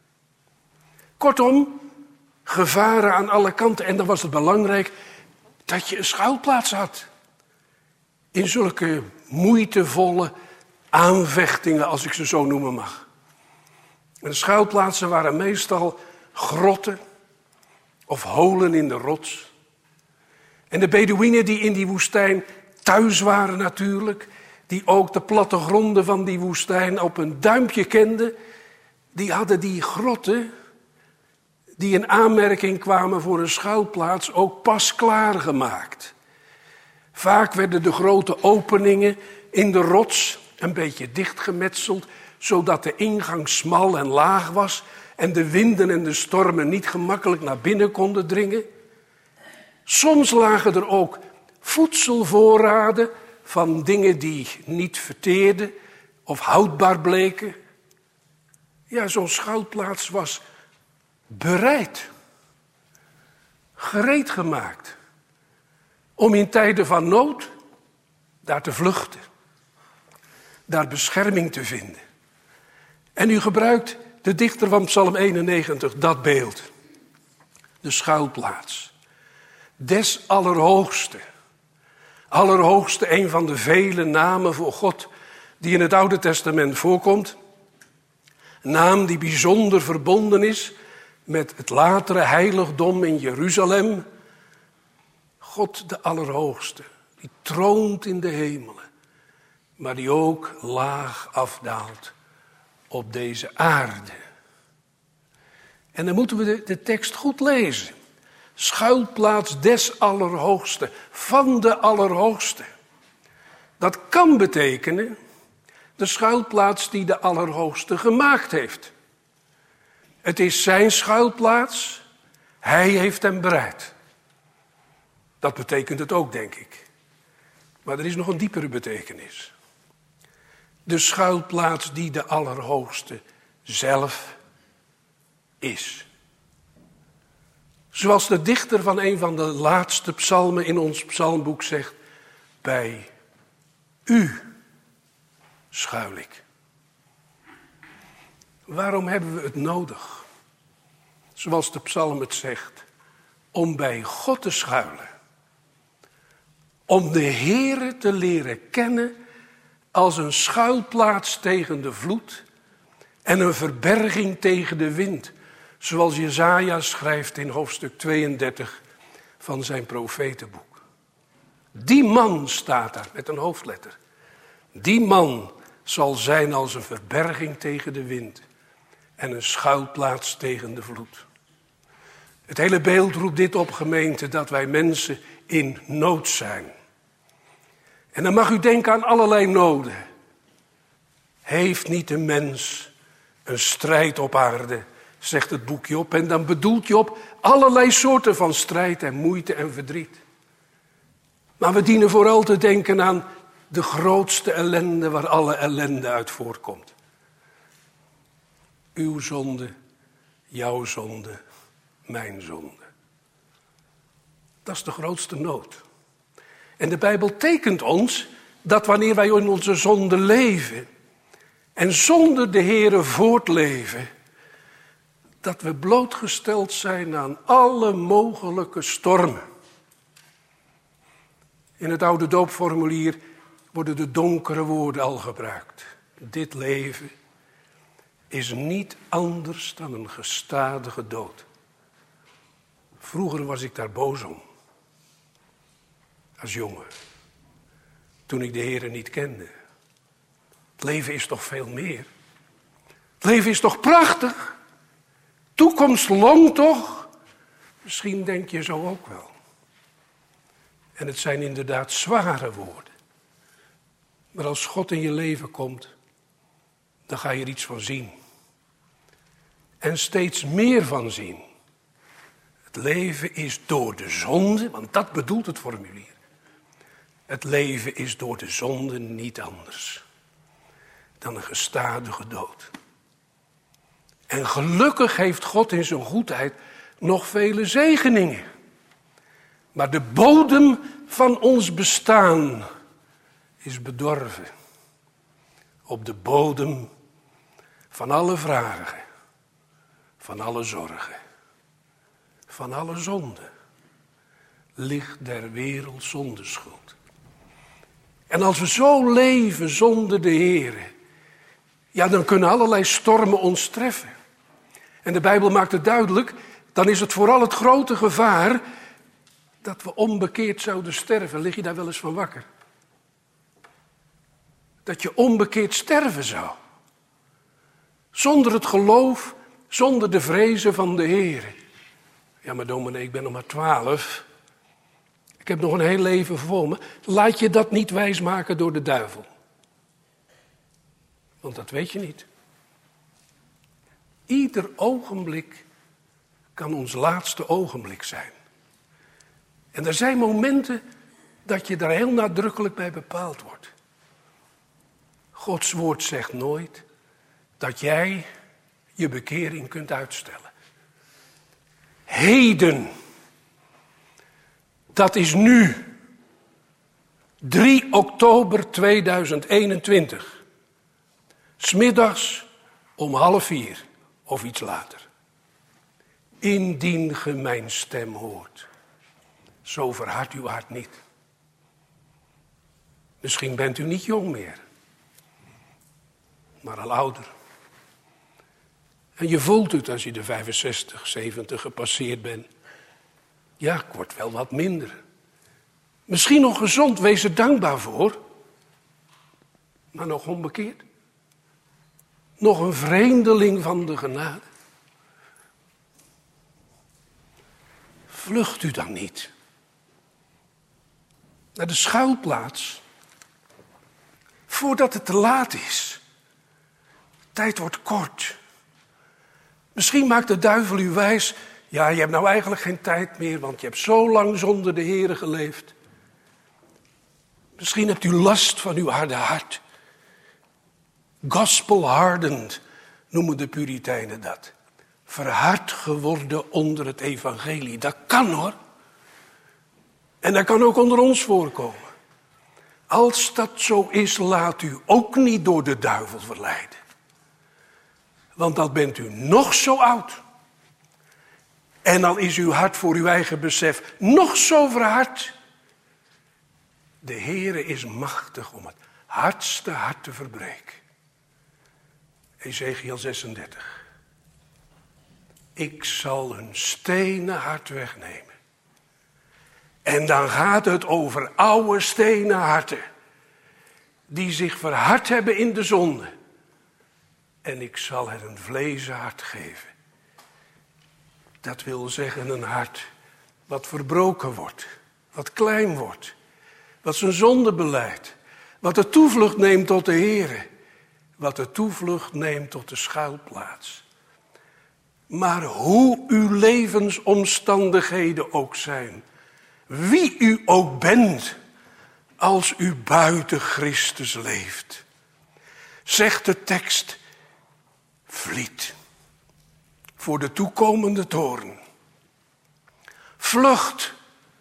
Kortom, gevaren aan alle kanten. En dan was het belangrijk dat je een schuilplaats had. In zulke moeitevolle aanvechtingen, als ik ze zo noemen mag. En de schuilplaatsen waren meestal grotten of holen in de rots. En de Beduïnen die in die woestijn thuis waren natuurlijk, die ook de plattegronden van die woestijn op een duimpje kenden, die hadden die grotten die in aanmerking kwamen voor een schuilplaats ook pas klaargemaakt. Vaak werden de grote openingen in de rots een beetje dichtgemetseld, zodat de ingang smal en laag was en de winden en de stormen niet gemakkelijk naar binnen konden dringen. Soms lagen er ook voedselvoorraden van dingen die niet verteerden of houdbaar bleken. Ja, zo'n schuilplaats was bereid, gereed gemaakt om in tijden van nood daar te vluchten, daar bescherming te vinden. En nu gebruikt de dichter van Psalm 91 dat beeld, de schuilplaats, des Allerhoogste. Allerhoogste, een van de vele namen voor God die in het Oude Testament voorkomt. Een naam die bijzonder verbonden is met het latere heiligdom in Jeruzalem. God de Allerhoogste, die troont in de hemelen, maar die ook laag afdaalt op deze aarde. En dan moeten we de tekst goed lezen. Schuilplaats des Allerhoogste, van de Allerhoogste. Dat kan betekenen de schuilplaats die de Allerhoogste gemaakt heeft. Het is zijn schuilplaats, hij heeft hem bereid. Dat betekent het ook, denk ik. Maar er is nog een diepere betekenis. De schuilplaats die de Allerhoogste zelf is. Zoals de dichter van een van de laatste psalmen in ons psalmboek zegt, bij u schuil ik. Waarom hebben we het nodig? Zoals de psalm het zegt, om bij God te schuilen. Om de Heere te leren kennen als een schuilplaats tegen de vloed en een verberging tegen de wind. Zoals Jesaja schrijft in hoofdstuk 32 van zijn profetenboek. Die man staat daar met een hoofdletter. Die man zal zijn als een verberging tegen de wind en een schuilplaats tegen de vloed. Het hele beeld roept dit op, gemeente, dat wij mensen in nood zijn. En dan mag u denken aan allerlei noden. Heeft niet de mens een strijd op aarde, zegt het boekje op. En dan bedoelt je op allerlei soorten van strijd en moeite en verdriet. Maar we dienen vooral te denken aan de grootste ellende waar alle ellende uit voortkomt. Uw zonde, jouw zonde, mijn zonde. Dat is de grootste nood. En de Bijbel tekent ons dat wanneer wij in onze zonde leven en zonder de Heere voortleven, dat we blootgesteld zijn aan alle mogelijke stormen. In het oude doopformulier worden de donkere woorden al gebruikt. Dit leven is niet anders dan een gestadige dood. Vroeger was ik daar boos om. Als jongen. Toen ik de Heere niet kende. Het leven is toch veel meer. Het leven is toch prachtig. Toekomst longt toch. Misschien denk je zo ook wel. En het zijn inderdaad zware woorden. Maar als God in je leven komt, dan ga je er iets van zien. En steeds meer van zien. Het leven is door de zonde, want dat bedoelt het formulier. Het leven is door de zonde niet anders dan een gestadige dood. En gelukkig heeft God in zijn goedheid nog vele zegeningen. Maar de bodem van ons bestaan is bedorven. Op de bodem van alle vragen, van alle zorgen, van alle zonden, ligt der wereld zondeschuld. En als we zo leven zonder de Heere, ja, dan kunnen allerlei stormen ons treffen. En de Bijbel maakt het duidelijk, dan is het vooral het grote gevaar dat we onbekeerd zouden sterven. Lig je daar wel eens van wakker? Dat je onbekeerd sterven zou. Zonder het geloof, zonder de vrezen van de Heer. Ja, maar dominee, ik ben nog maar 12. Ik heb nog een heel leven voor me. Laat je dat niet wijsmaken door de duivel. Want dat weet je niet. Ieder ogenblik kan ons laatste ogenblik zijn. En er zijn momenten dat je daar heel nadrukkelijk bij bepaald wordt. Gods woord zegt nooit dat jij je bekering kunt uitstellen. Heden, dat is nu, 3 oktober 2021. 's Middags om 3:30 of iets later. Indien ge mijn stem hoort, zo verhard uw hart niet. Misschien bent u niet jong meer, maar al ouder. En je voelt het als je de 65, 70 gepasseerd bent. Ja, ik word wel wat minder. Misschien nog gezond, wees er dankbaar voor. Maar nog onbekeerd. Nog een vreemdeling van de genade. Vlucht u dan niet naar de schuilplaats voordat het te laat is. De tijd wordt kort. Misschien maakt de duivel u wijs, ja, je hebt nou eigenlijk geen tijd meer, want je hebt zo lang zonder de Heere geleefd. Misschien hebt u last van uw harde hart. Gospel hardened noemen de Puritijnen dat. Verhard geworden onder het evangelie. Dat kan hoor. En dat kan ook onder ons voorkomen. Als dat zo is, laat u ook niet door de duivel verleiden. Want dan bent u nog zo oud. En dan is uw hart voor uw eigen besef nog zo verhard. De Heere is machtig om het hardste hart te verbreken. Ezechiel 36. Ik zal hun stenen hart wegnemen. En dan gaat het over oude stenen harten. Die zich verhard hebben in de zonde. En ik zal hen een vlezen hart geven. Dat wil zeggen een hart wat verbroken wordt. Wat klein wordt. Wat zijn zonde belijdt. Wat de toevlucht neemt tot de Heere. Wat de toevlucht neemt tot de schuilplaats. Maar hoe uw levensomstandigheden ook zijn. Wie u ook bent. Als u buiten Christus leeft. Zegt de tekst. Vliet. Voor de toekomende toorn. Vlucht.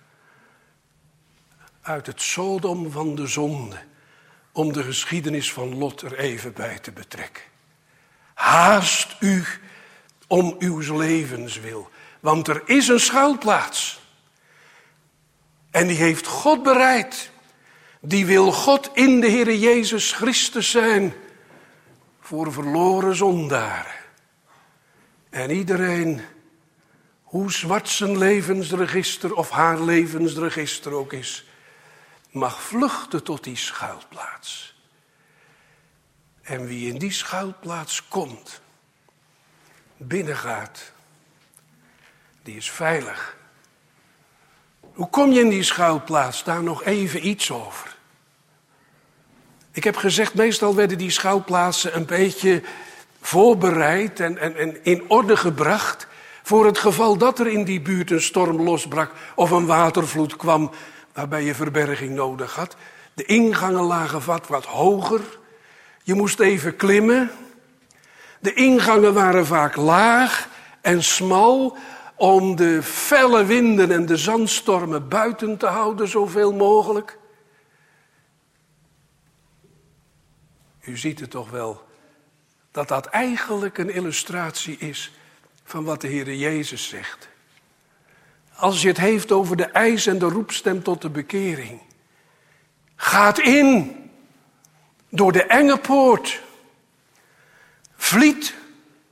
Uit het Sodom van de zonde. Om de geschiedenis van Lot er even bij te betrekken. Haast u om uw levenswil. Want er is een schuilplaats. En die heeft God bereid. Die wil God in de Heere Jezus Christus zijn. Voor verloren zondaren. En iedereen, hoe zwart zijn levensregister of haar levensregister ook is, mag vluchten tot die schuilplaats. En wie in die schuilplaats komt, binnengaat, die is veilig. Hoe kom je in die schuilplaats? Daar nog even iets over. Ik heb gezegd, meestal werden die schuilplaatsen een beetje voorbereid en in orde gebracht voor het geval dat er in die buurt een storm losbrak of een watervloed kwam waarbij je verberging nodig had. De ingangen lagen wat hoger. Je moest even klimmen. De ingangen waren vaak laag en smal om de felle winden en de zandstormen buiten te houden zoveel mogelijk. U ziet het toch wel, dat dat eigenlijk een illustratie is van wat de Heere Jezus zegt. Als je het heeft over de eis en de roepstem tot de bekering. Gaat in door de enge poort. Vliet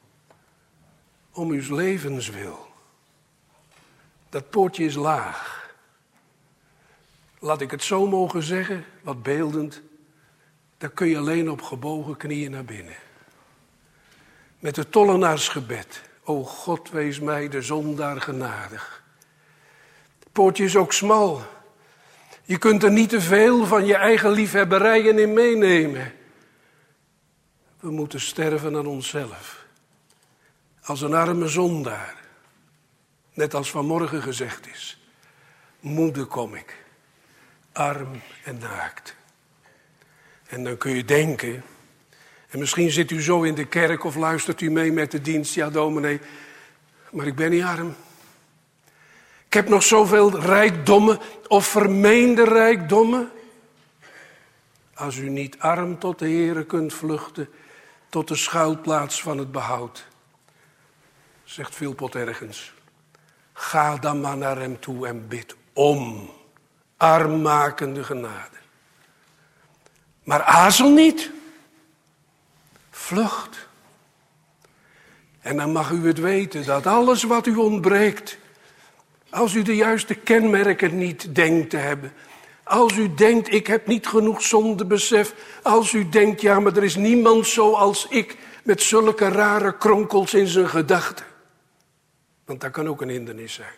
om uw levenswil. Dat poortje is laag. Laat ik het zo mogen zeggen, wat beeldend. Daar kun je alleen op gebogen knieën naar binnen. Met het tollenaarsgebed. O God, wees mij de zondaar genadig. Het poortje is ook smal. Je kunt er niet te veel van je eigen liefhebberijen in meenemen. We moeten sterven aan onszelf. Als een arme zondaar. Net als vanmorgen gezegd is. Moede kom ik. Arm en naakt. En dan kun je denken. En misschien zit u zo in de kerk of luistert u mee met de dienst. Ja, dominee, maar ik ben niet arm. Ik heb nog zoveel rijkdommen of vermeende rijkdommen. Als u niet arm tot de Heere kunt vluchten, tot de schuilplaats van het behoud. Zegt Philpot ergens. Ga dan maar naar hem toe en bid om armmakende genade. Maar aarzel niet. Vlucht. En dan mag u het weten dat alles wat u ontbreekt, als u de juiste kenmerken niet denkt te hebben, als u denkt ik heb niet genoeg zondebesef, als u denkt ja maar er is niemand zoals ik met zulke rare kronkels in zijn gedachten. Want dat kan ook een hindernis zijn.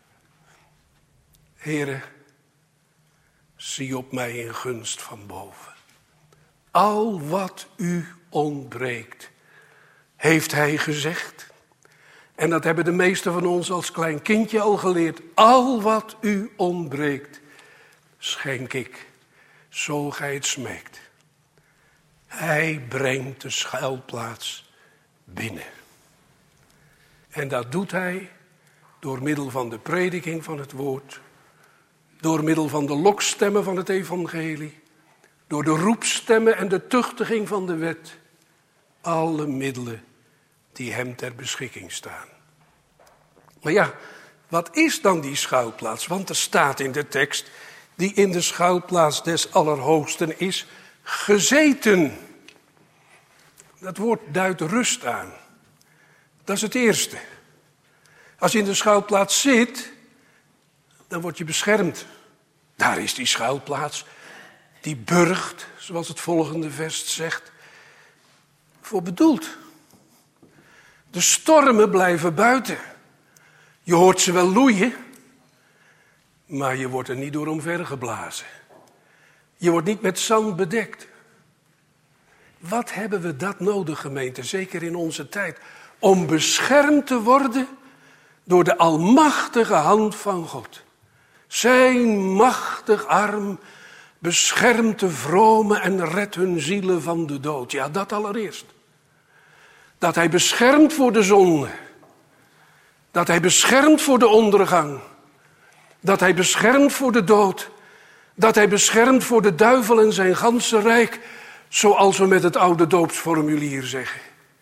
Heere, zie op mij in gunst van boven. Al wat u ontbreekt, heeft hij gezegd. En dat hebben de meesten van ons als klein kindje al geleerd. Al wat u ontbreekt, schenk ik, zo gij het smeekt. Hij brengt de schuilplaats binnen. En dat doet hij door middel van de prediking van het woord, door middel van de lokstemmen van het evangelie, door de roepstemmen en de tuchtiging van de wet. Alle middelen die hem ter beschikking staan. Maar ja, wat is dan die schuilplaats? Want er staat in de tekst, die in de schuilplaats des Allerhoogsten is gezeten. Dat woord duidt rust aan. Dat is het eerste. Als je in de schuilplaats zit, dan word je beschermd. Daar is die schuilplaats. Die burcht, zoals het volgende vers zegt, voor bedoeld. De stormen blijven buiten. Je hoort ze wel loeien, maar je wordt er niet door omvergeblazen. Je wordt niet met zand bedekt. Wat hebben we dat nodig, gemeente, zeker in onze tijd, om beschermd te worden door de almachtige hand van God. Zijn machtig arm beschermt de vromen en redt hun zielen van de dood. Ja, dat allereerst. Dat hij beschermt voor de zonde. Dat hij beschermt voor de ondergang. Dat hij beschermt voor de dood. Dat hij beschermt voor de duivel en zijn ganse rijk. Zoals we met het oude doopsformulier zeggen.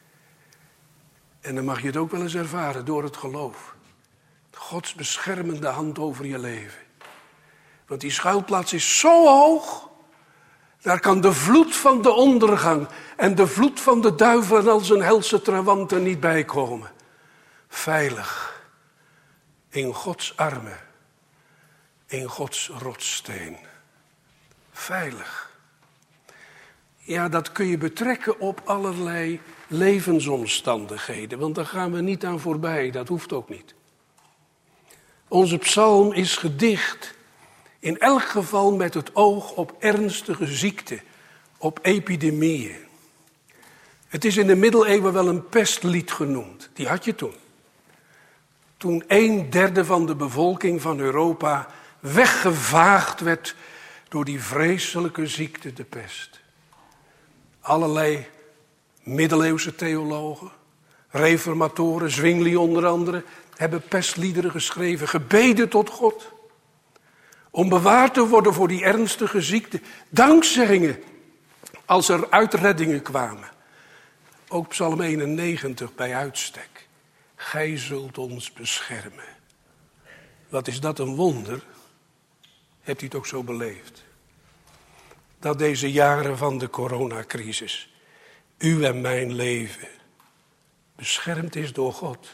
En dan mag je het ook wel eens ervaren door het geloof. Gods beschermende hand over je leven. Want die schuilplaats is zo hoog. Daar kan de vloed van de ondergang en de vloed van de duivel en al zijn helse trawanten niet bij komen. Veilig. In Gods armen. In Gods rotssteen. Veilig. Ja, dat kun je betrekken op allerlei levensomstandigheden. Want daar gaan we niet aan voorbij. Dat hoeft ook niet. Onze psalm is gedicht. In elk geval met het oog op ernstige ziekte op epidemieën. Het is in de middeleeuwen wel een pestlied genoemd. Die had je toen. Toen 1/3 van de bevolking van Europa weggevaagd werd door die vreselijke ziekte, de pest. Allerlei middeleeuwse theologen, reformatoren, Zwingli onder andere, hebben pestliederen geschreven, gebeden tot God. Om bewaard te worden voor die ernstige ziekte. Dankzeggingen als er uitreddingen kwamen. Ook Psalm 91 bij uitstek. Gij zult ons beschermen. Wat is dat een wonder? Hebt u het ook zo beleefd? Dat deze jaren van de coronacrisis, uw en mijn leven, beschermd is door God.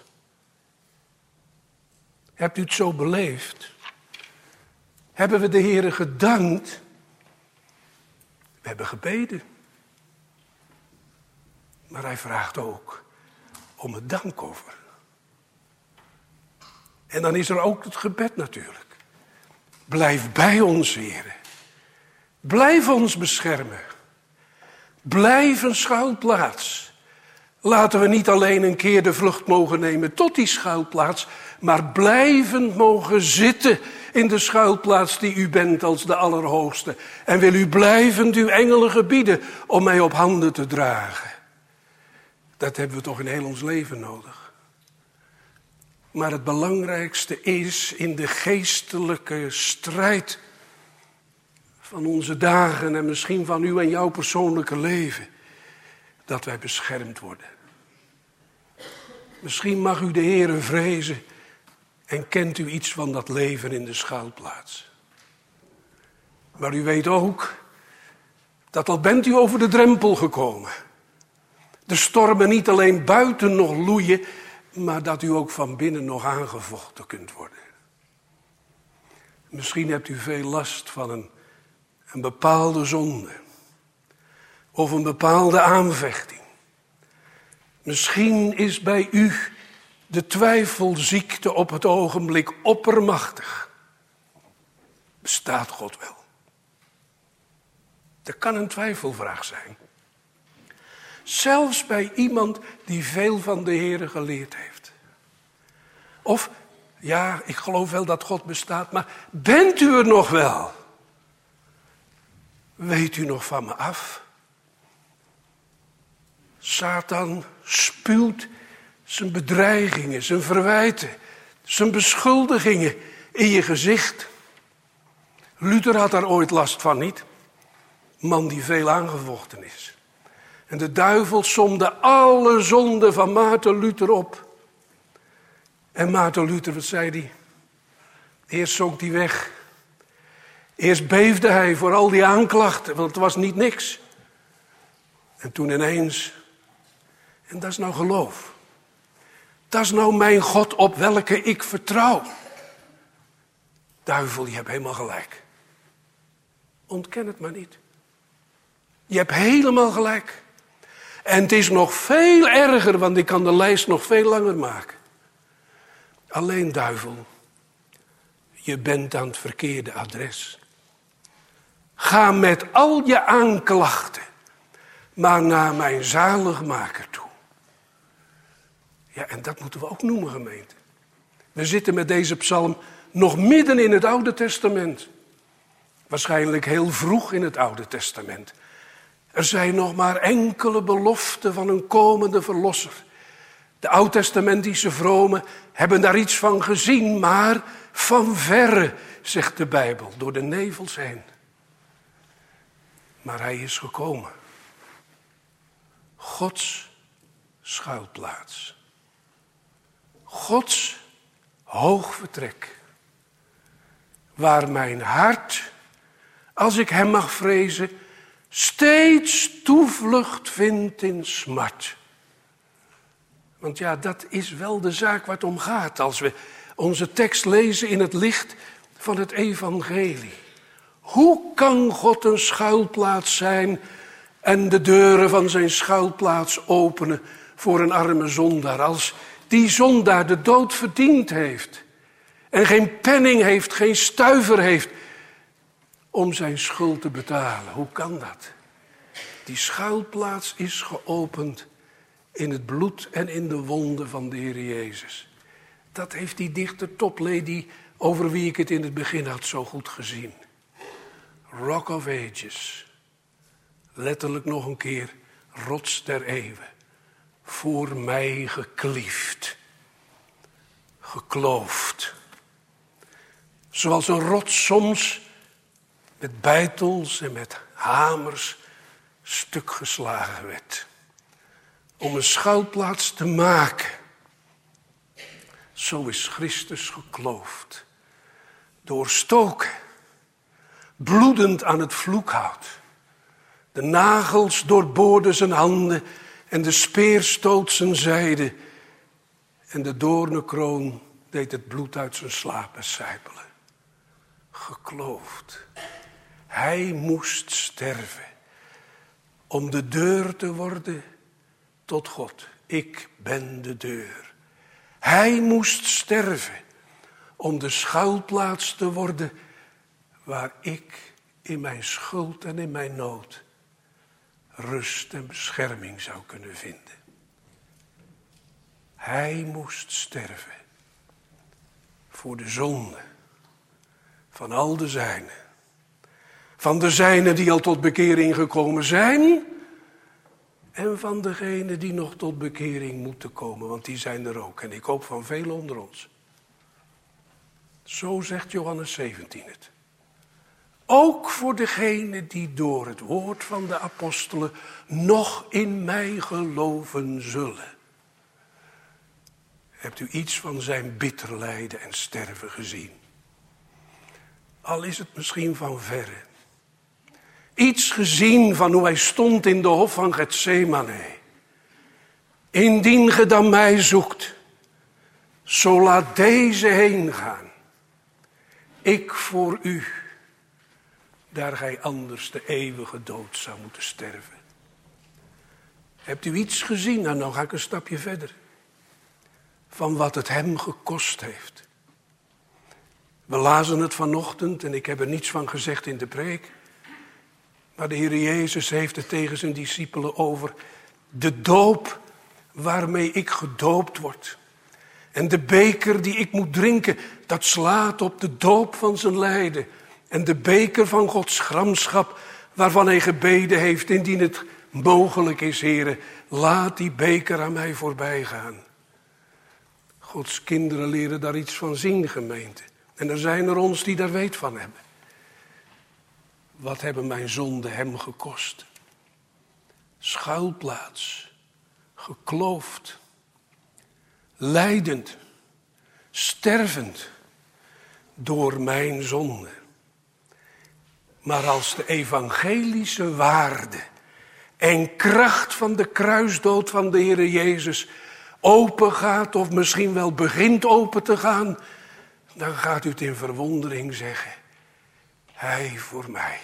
Hebt u het zo beleefd? Hebben we de Heere gedankt? We hebben gebeden. Maar hij vraagt ook om het dankoffer. En dan is er ook het gebed natuurlijk. Blijf bij ons, Heere. Blijf ons beschermen. Blijf een schuilplaats. Laten we niet alleen een keer de vlucht mogen nemen tot die schuilplaats, maar blijvend mogen zitten in de schuilplaats die u bent als de Allerhoogste. En wil u blijvend uw engelen gebieden om mij op handen te dragen. Dat hebben we toch in heel ons leven nodig. Maar het belangrijkste is in de geestelijke strijd van onze dagen en misschien van uw en jouw persoonlijke leven, dat wij beschermd worden. Misschien mag u de Heere vrezen en kent u iets van dat leven in de schuilplaats. Maar u weet ook dat al bent u over de drempel gekomen, de stormen niet alleen buiten nog loeien, maar dat u ook van binnen nog aangevochten kunt worden. Misschien hebt u veel last van een bepaalde zonde of een bepaalde aanvechting. Misschien is bij u de twijfelziekte op het ogenblik oppermachtig. Bestaat God wel? Dat kan een twijfelvraag zijn. Zelfs bij iemand die veel van de Heere geleerd heeft. Of, ja, ik geloof wel dat God bestaat, maar bent u er nog wel? Weet u nog van me af? Satan spuwt zijn bedreigingen, zijn verwijten, zijn beschuldigingen in je gezicht. Luther had daar ooit last van, niet? Een man die veel aangevochten is. En de duivel somde alle zonden van Maarten Luther op. En Maarten Luther, wat zei hij? Eerst zonk hij weg. Eerst beefde hij voor al die aanklachten, want het was niet niks. En toen ineens, en dat is nou geloof. Dat is nou mijn God op welke ik vertrouw. Duivel, je hebt helemaal gelijk. Ontken het maar niet. Je hebt helemaal gelijk. En het is nog veel erger, want ik kan de lijst nog veel langer maken. Alleen duivel, je bent aan het verkeerde adres. Ga met al je aanklachten maar naar mijn zaligmaker toe. Ja, en dat moeten we ook noemen, gemeente. We zitten met deze psalm nog midden in het Oude Testament. Waarschijnlijk heel vroeg in het Oude Testament. Er zijn nog maar enkele beloften van een komende verlosser. De oud-testamentische vromen hebben daar iets van gezien, maar van verre, zegt de Bijbel, door de nevels heen. Maar hij is gekomen. Gods schuilplaats. Gods hoogvertrek. Waar mijn hart, als ik hem mag vrezen, steeds toevlucht vindt in smart. Want ja, dat is wel de zaak waar het om gaat als we onze tekst lezen in het licht van het evangelie. Hoe kan God een schuilplaats zijn en de deuren van zijn schuilplaats openen voor een arme zondaar, als die zondaar de dood verdiend heeft en geen penning heeft, geen stuiver heeft om zijn schuld te betalen? Hoe kan dat? Die schuilplaats is geopend in het bloed en in de wonden van de Heer Jezus. Dat heeft die dichter Toplady, over wie ik het in het begin had, zo goed gezien. Rock of Ages. Letterlijk nog een keer, rots der eeuwen. Voor mij gekliefd. Gekloofd. Zoals een rots soms met beitels en met hamers stuk geslagen werd. Om een schuilplaats te maken. Zo is Christus gekloofd. Doorstoken. Bloedend aan het vloekhout. De nagels doorboorden zijn handen en de speer stoot zijn zijde. En de doornenkroon deed het bloed uit zijn slapen sijpelen. Gekloofd. Hij moest sterven. Om de deur te worden tot God. Ik ben de deur. Hij moest sterven. Om de schuilplaats te worden waar ik in mijn schuld en in mijn nood rust en bescherming zou kunnen vinden. Hij moest sterven voor de zonde van al de zijnen. Van de zijnen die al tot bekering gekomen zijn en van degenen die nog tot bekering moeten komen, want die zijn er ook. En ik hoop van velen onder ons. Zo zegt Johannes 17 het. Ook voor degenen die door het woord van de apostelen nog in mij geloven zullen. Hebt u iets van zijn bitter lijden en sterven gezien? Al is het misschien van verre. Iets gezien van hoe hij stond in de hof van Getsemane. Indien ge dan mij zoekt, zo laat deze heen gaan. Ik voor u, daar gij anders de eeuwige dood zou moeten sterven. Hebt u iets gezien? Nou ga ik een stapje verder. Van wat het hem gekost heeft. We lazen het vanochtend en ik heb er niets van gezegd in de preek. Maar de Heer Jezus heeft het tegen zijn discipelen over de doop waarmee ik gedoopt word. En de beker die ik moet drinken, dat slaat op de doop van zijn lijden. En de beker van Gods gramschap, waarvan hij gebeden heeft, indien het mogelijk is, Heere, laat die beker aan mij voorbij gaan. Gods kinderen leren daar iets van zien, gemeente. En er zijn er ons die daar weet van hebben. Wat hebben mijn zonden hem gekost? Schuilplaats, gekloofd, lijdend, stervend door mijn zonde. Maar als de evangelische waarde en kracht van de kruisdood van de Heer Jezus open gaat, of misschien wel begint open te gaan, dan gaat u het in verwondering zeggen. Hij voor mij.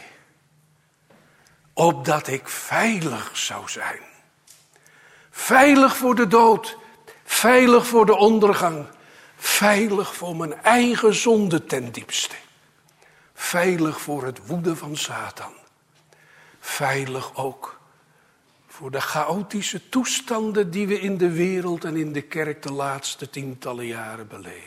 Opdat ik veilig zou zijn. Veilig voor de dood. Veilig voor de ondergang. Veilig voor mijn eigen zonde ten diepste. Veilig voor het woede van Satan. Veilig ook voor de chaotische toestanden die we in de wereld en in de kerk de laatste tientallen jaren beleven.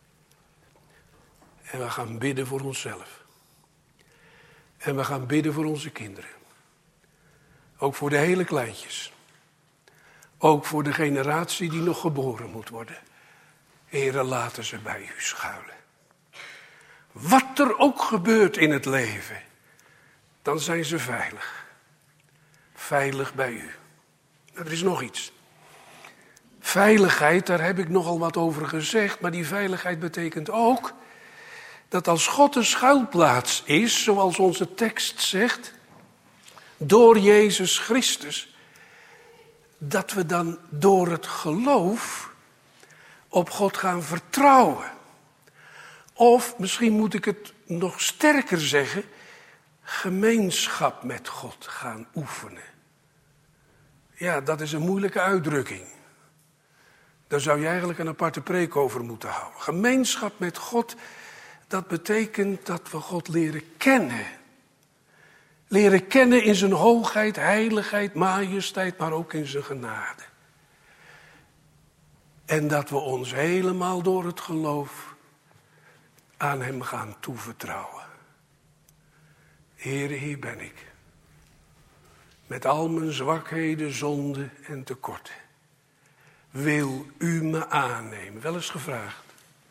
En we gaan bidden voor onszelf. En we gaan bidden voor onze kinderen. Ook voor de hele kleintjes. Ook voor de generatie die nog geboren moet worden. Heere, laten ze bij u schuilen. Wat er ook gebeurt in het leven, dan zijn ze veilig. Veilig bij u. Maar er is nog iets. Veiligheid, daar heb ik nogal wat over gezegd, maar die veiligheid betekent ook dat als God een schuilplaats is, zoals onze tekst zegt, door Jezus Christus, dat we dan door het geloof op God gaan vertrouwen. Of misschien moet ik het nog sterker zeggen, gemeenschap met God gaan oefenen. Ja, dat is een moeilijke uitdrukking. Daar zou je eigenlijk een aparte preek over moeten houden. Gemeenschap met God, dat betekent dat we God leren kennen. Leren kennen in zijn hoogheid, heiligheid, majesteit, maar ook in zijn genade. En dat we ons helemaal door het geloof aan hem gaan toevertrouwen. Heere, hier ben ik. Met al mijn zwakheden, zonden en tekorten. Wil u me aannemen? Wel eens gevraagd.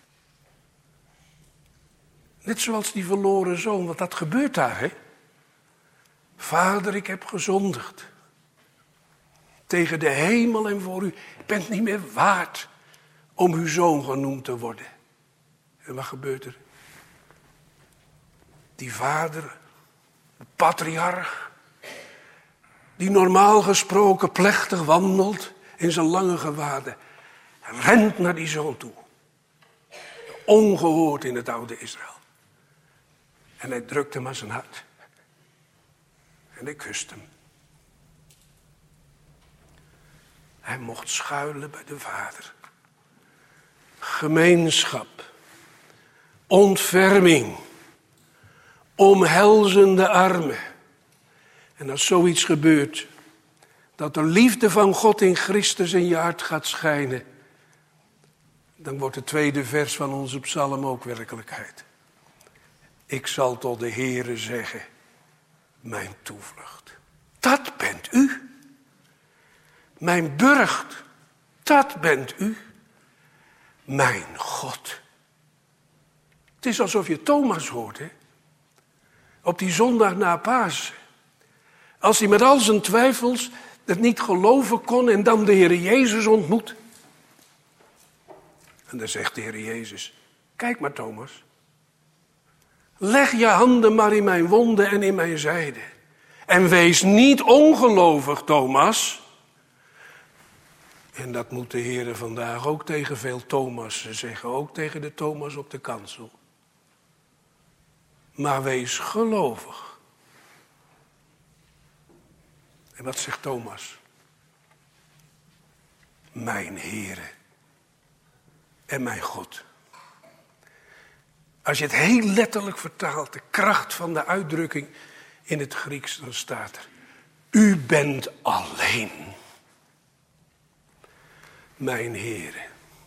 Net zoals die verloren zoon, want dat gebeurt daar, hè? Vader, ik heb gezondigd. Tegen de hemel en voor u. Ik ben het niet meer waard om uw zoon genoemd te worden. En wat gebeurt er? Die vader, de patriarch, die normaal gesproken plechtig wandelt in zijn lange gewaden, rent naar die zoon toe. Ongehoord in het oude Israël. En hij drukt hem aan zijn hart. En hij kust hem. Hij mocht schuilen bij de vader. Gemeenschap. Ontferming. Omhelzende armen. En als zoiets gebeurt, dat de liefde van God in Christus in je hart gaat schijnen, dan wordt het tweede vers van onze psalm ook werkelijkheid. Ik zal tot de Heere zeggen, mijn toevlucht. Dat bent u. Mijn burcht, dat bent u. Mijn God. Het is alsof je Thomas hoort, hè? Op die zondag na Pasen. Als hij met al zijn twijfels het niet geloven kon en dan de Heer Jezus ontmoet. En dan zegt de Heer Jezus, kijk maar Thomas. Leg je handen maar in mijn wonden en in mijn zijde. En wees niet ongelovig, Thomas. En dat moet de Heer vandaag ook tegen veel Thomassen zeggen. Ook tegen de Thomas op de kansel. Maar wees gelovig. En wat zegt Thomas? Mijn Heere en mijn God. Als je het heel letterlijk vertaalt, de kracht van de uitdrukking in het Grieks, dan staat er: u bent alleen mijn Heere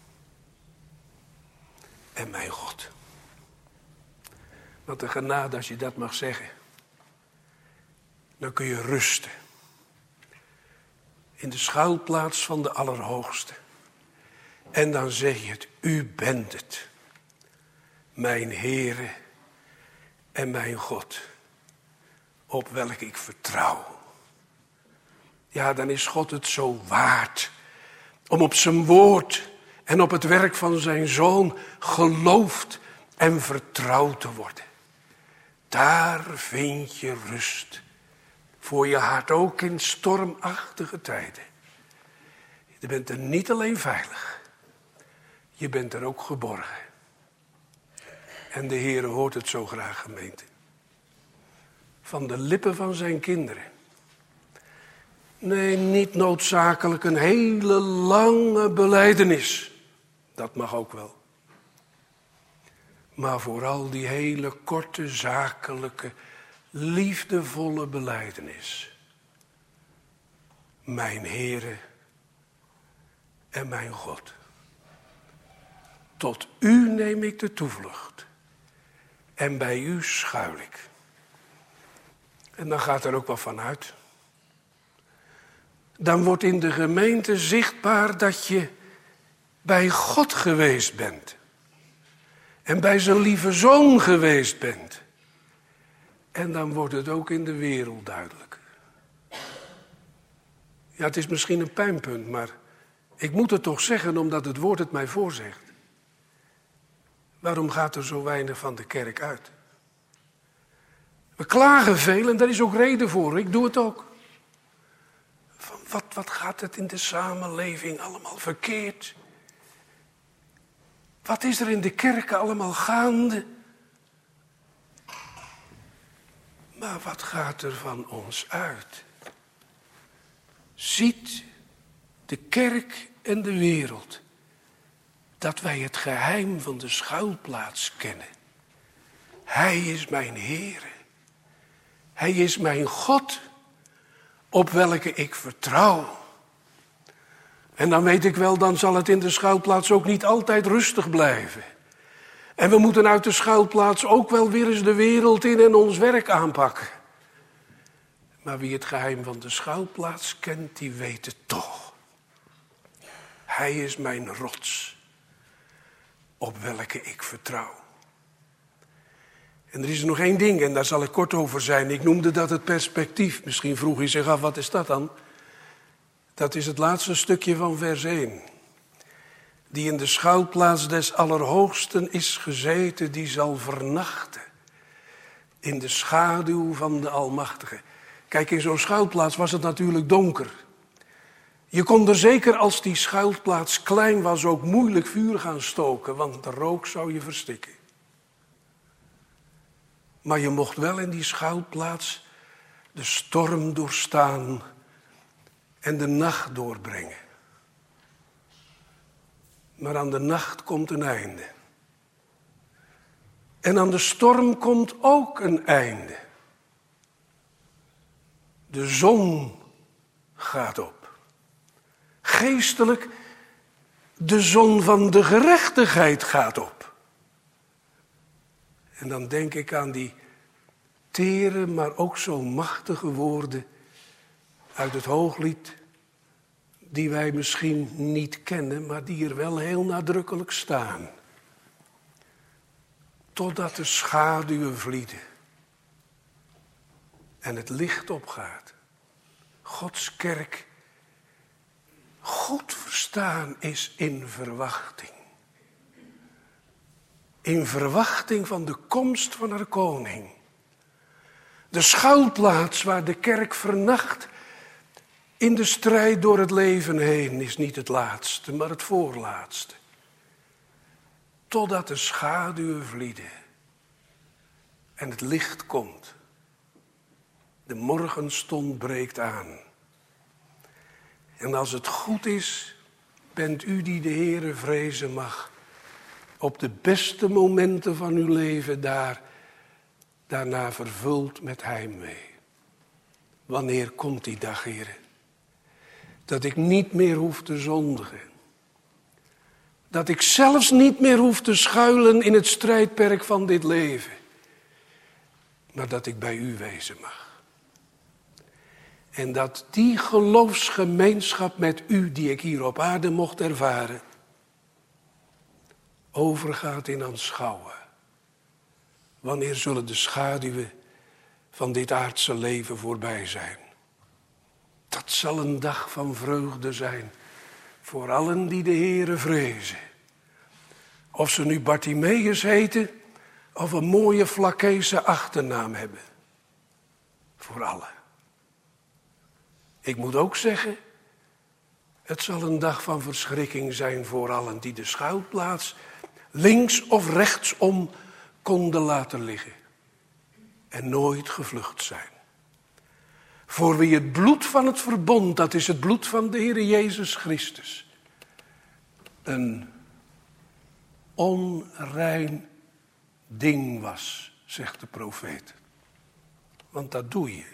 en mijn God. Wat een genade als je dat mag zeggen. Dan kun je rusten in de schuilplaats van de Allerhoogste. En dan zeg je het, u bent het. Mijn Heere en mijn God, op welk ik vertrouw. Ja, dan is God het zo waard om op zijn woord en op het werk van zijn Zoon geloofd en vertrouwd te worden. Daar vind je rust voor je hart, ook in stormachtige tijden. Je bent er niet alleen veilig, je bent er ook geborgen. En de Heere hoort het zo graag, gemeente. Van de lippen van zijn kinderen. Nee, niet noodzakelijk een hele lange belijdenis. Dat mag ook wel. Maar vooral die hele korte, zakelijke, liefdevolle belijdenis. Mijn Heere en mijn God. Tot u neem ik de toevlucht. En bij u schuil ik. En dan gaat er ook wel van uit. Dan wordt in de gemeente zichtbaar dat je bij God geweest bent. En bij zijn lieve Zoon geweest bent. En dan wordt het ook in de wereld duidelijk. Ja, het is misschien een pijnpunt, maar ik moet het toch zeggen omdat het woord het mij voorzegt. Waarom gaat er zo weinig van de kerk uit? We klagen veel en daar is ook reden voor. Ik doe het ook. Van wat gaat het in de samenleving allemaal verkeerd? Wat is er in de kerken allemaal gaande? Maar wat gaat er van ons uit? Ziet de kerk en de wereld dat wij het geheim van de schuilplaats kennen. Hij is mijn Heere. Hij is mijn God, op welke ik vertrouw. En dan weet ik wel, dan zal het in de schuilplaats ook niet altijd rustig blijven. En we moeten uit de schuilplaats ook wel weer eens de wereld in en ons werk aanpakken. Maar wie het geheim van de schuilplaats kent, die weet het toch. Hij is mijn rots, op welke ik vertrouw. En er is nog één ding, en daar zal ik kort over zijn. Ik noemde dat het perspectief. Misschien vroeg je zich af, wat is dat dan? Dat is het laatste stukje van vers 1. Die in de schuilplaats des Allerhoogsten is gezeten, die zal vernachten in de schaduw van de Almachtige. Kijk, in zo'n schuilplaats was het natuurlijk donker. Je kon er zeker als die schuilplaats klein was ook moeilijk vuur gaan stoken, want de rook zou je verstikken. Maar je mocht wel in die schuilplaats de storm doorstaan en de nacht doorbrengen. Maar aan de nacht komt een einde. En aan de storm komt ook een einde. De zon gaat op. Geestelijk, de zon van de gerechtigheid gaat op. En dan denk ik aan die tere, maar ook zo machtige woorden uit het Hooglied, die wij misschien niet kennen, maar die er wel heel nadrukkelijk staan. Totdat de schaduwen vlieden en het licht opgaat. Gods kerk goed verstaan is in verwachting. In verwachting van de komst van haar koning. De schuilplaats waar de kerk vernacht in de strijd door het leven heen is niet het laatste, maar het voorlaatste. Totdat de schaduwen vlieden en het licht komt. De morgenstond breekt aan. En als het goed is, bent u die de Heere vrezen mag, op de beste momenten van uw leven daarna vervuld met heimwee. Wanneer komt die dag, Heere? Dat ik niet meer hoef te zondigen. Dat ik zelfs niet meer hoef te schuilen in het strijdperk van dit leven. Maar dat ik bij u wezen mag. En dat die geloofsgemeenschap met u, die ik hier op aarde mocht ervaren, overgaat in aanschouwen. Wanneer zullen de schaduwen van dit aardse leven voorbij zijn? Dat zal een dag van vreugde zijn voor allen die de Heere vrezen. Of ze nu Bartimeus heten of een mooie Vlakese achternaam hebben. Voor allen. Ik moet ook zeggen, het zal een dag van verschrikking zijn voor allen die de schuilplaats links of rechtsom konden laten liggen en nooit gevlucht zijn. Voor wie het bloed van het verbond, dat is het bloed van de Heer Jezus Christus, een onrein ding was, zegt de profeet. Want dat doe je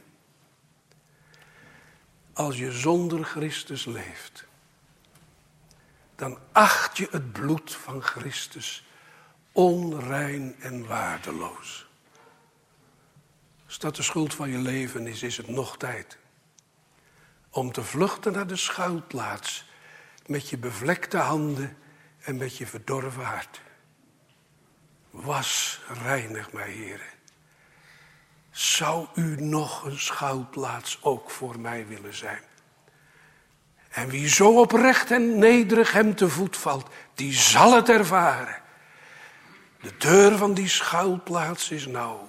als je zonder Christus leeft. Dan acht je het bloed van Christus onrein en waardeloos. Als dat de schuld van je leven is het nog tijd om te vluchten naar de schuilplaats met je bevlekte handen en met je verdorven hart. Was, reinig mij, Heere. Zou u nog een schuilplaats ook voor mij willen zijn? En wie zo oprecht en nederig hem te voet valt, die zal het ervaren. De deur van die schuilplaats is nauw,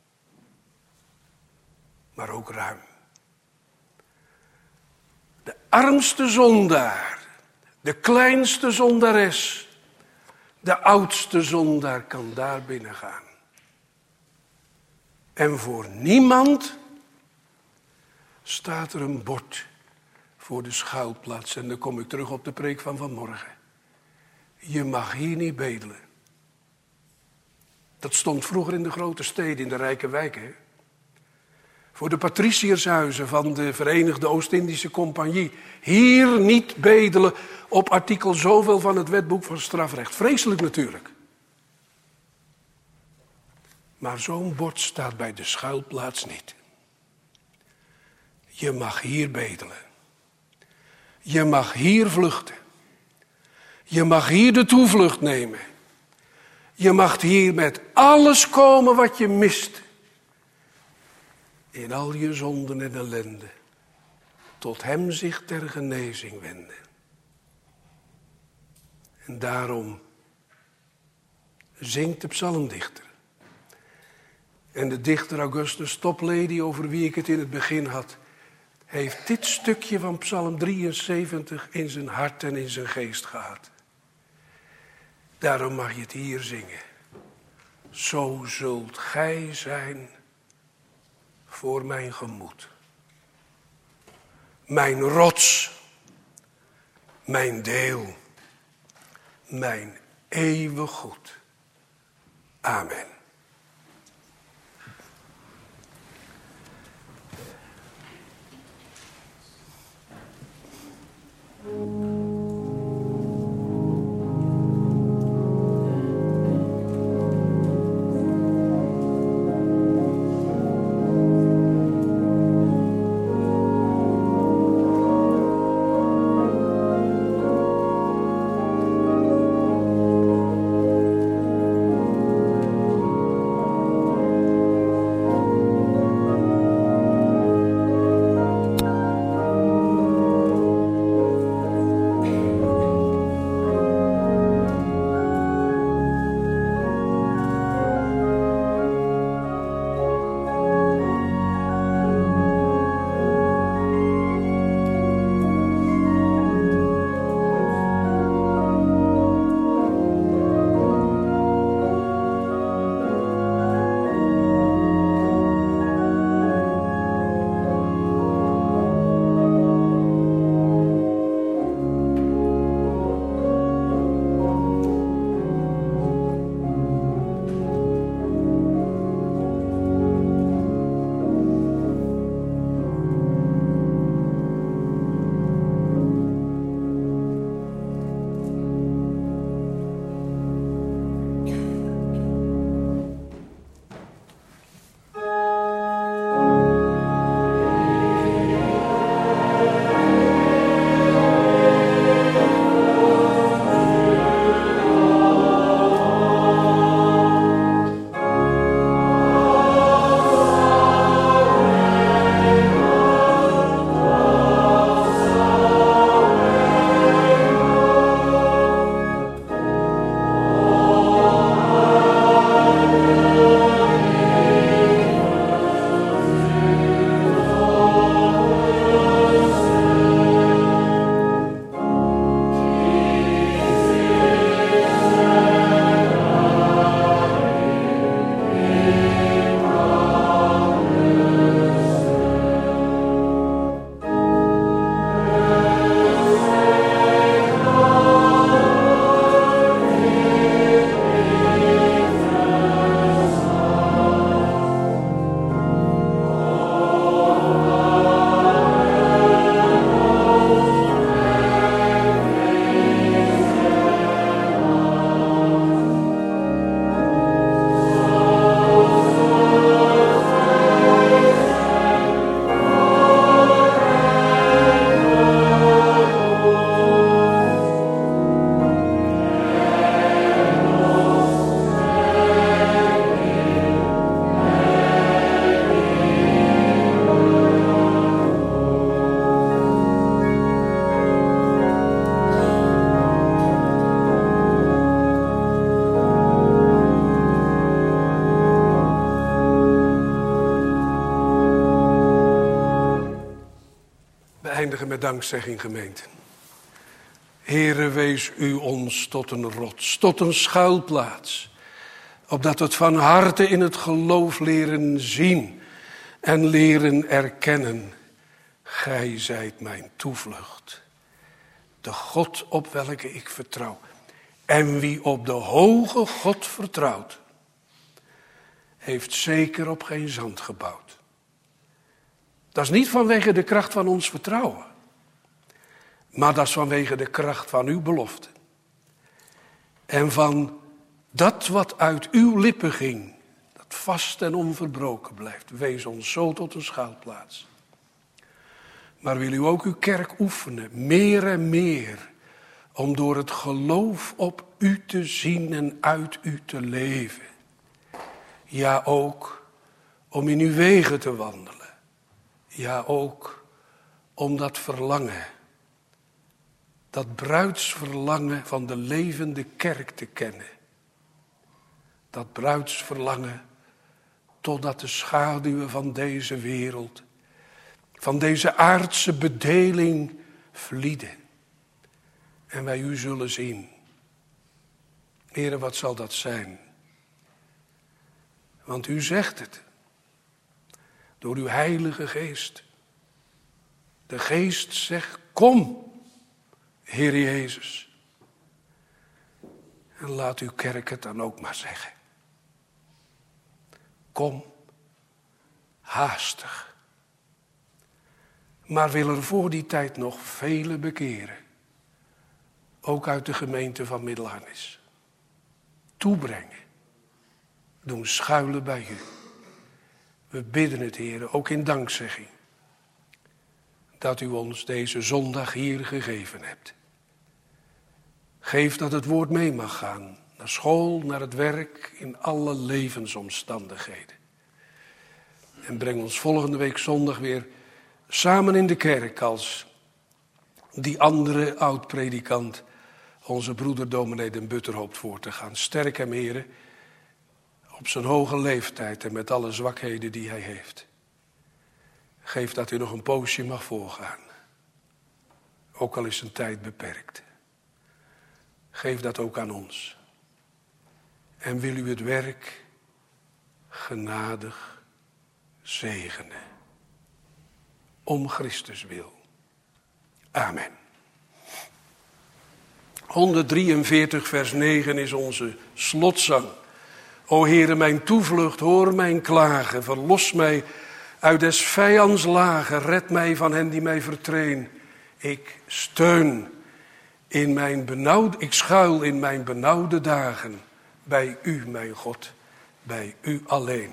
maar ook ruim. De armste zondaar, de kleinste zondares, de oudste zondaar kan daar binnen gaan. En voor niemand staat er een bord voor de schuilplaats. En dan kom ik terug op de preek van vanmorgen. Je mag hier niet bedelen. Dat stond vroeger in de grote steden, in de rijke wijken. voor de patriciërshuizen van de Verenigde Oost-Indische Compagnie. Hier niet bedelen op artikel zoveel van het wetboek van strafrecht. Vreselijk natuurlijk. Maar zo'n bord staat bij de schuilplaats niet. Je mag hier bedelen. Je mag hier vluchten. Je mag hier de toevlucht nemen. Je mag hier met alles komen wat je mist. In al je zonden en ellende. Tot hem zich ter genezing wenden. En daarom zingt de psalmdichter. En de dichter Augustus Toplady, over wie ik het in het begin had, heeft dit stukje van Psalm 73 in zijn hart en in zijn geest gehad. Daarom mag je het hier zingen. Zo zult gij zijn voor mijn gemoed. Mijn rots, mijn deel, mijn eeuwig goed. Amen. eindigen met dankzegging, gemeente. Heere, wees u ons tot een rots, tot een schuilplaats, opdat we het van harte in het geloof leren zien en leren erkennen. Gij zijt mijn toevlucht, de God op welke ik vertrouw. En wie op de hoge God vertrouwt, heeft zeker op geen zand gebouwd. Dat is niet vanwege de kracht van ons vertrouwen. Maar dat is vanwege de kracht van uw belofte. En van dat wat uit uw lippen ging. Dat vast en onverbroken blijft. Wees ons zo tot een schuilplaats. Maar wil u ook uw kerk oefenen. Meer en meer. Om door het geloof op u te zien en uit u te leven. Ja, ook om in uw wegen te wandelen. Ja, ook om dat verlangen. Dat bruidsverlangen van de levende kerk te kennen. Dat bruidsverlangen totdat de schaduwen van deze wereld, van deze aardse bedeling vlieden. En wij u zullen zien. Heere, wat zal dat zijn? Want u zegt het. Door uw heilige geest. De geest zegt, kom, Heer Jezus. En laat uw kerk het dan ook maar zeggen. Kom, haastig. Maar wil er voor die tijd nog vele bekeren. Ook uit de gemeente van Middelharnis. Toebrengen. Doen schuilen bij u. We bidden het, Heer, ook in dankzegging. Dat u ons deze zondag hier gegeven hebt. Geef dat het woord mee mag gaan. Naar school, naar het werk, in alle levensomstandigheden. En breng ons volgende week zondag weer samen in de kerk als die andere oud-predikant, onze broeder dominee den Butter, hoopt voor te gaan. Sterk hem, Heere, op zijn hoge leeftijd en met alle zwakheden die hij heeft. Geef dat u nog een poosje mag voorgaan. Ook al is zijn tijd beperkt. Geef dat ook aan ons. En wil u het werk genadig zegenen. Om Christus wil. Amen. 143 vers 9 is onze slotzang. O Heere, mijn toevlucht, hoor mijn klagen. Verlos mij uit des vijands lagen. Red mij van hen die mij vertreen. Ik steun in mijn ik schuil in mijn benauwde dagen. Bij u, mijn God, bij u alleen.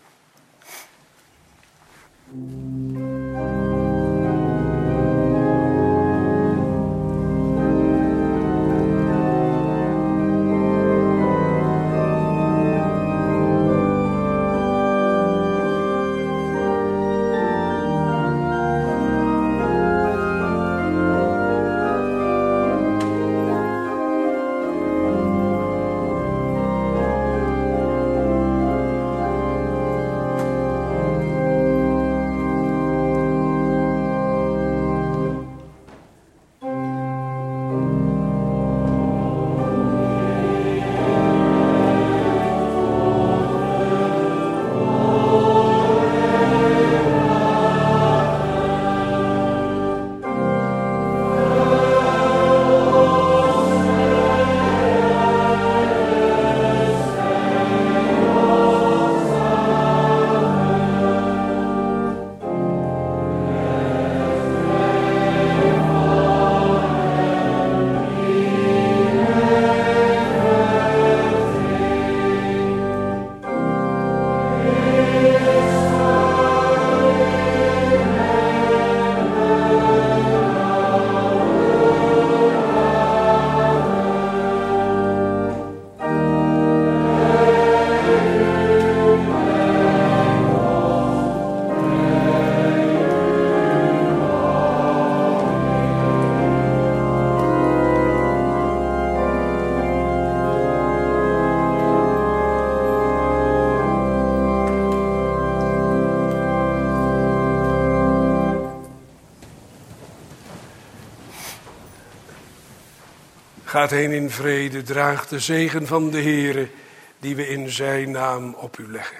Gaat heen in vrede, draagt de zegen van de Heere, die we in zijn naam op u leggen.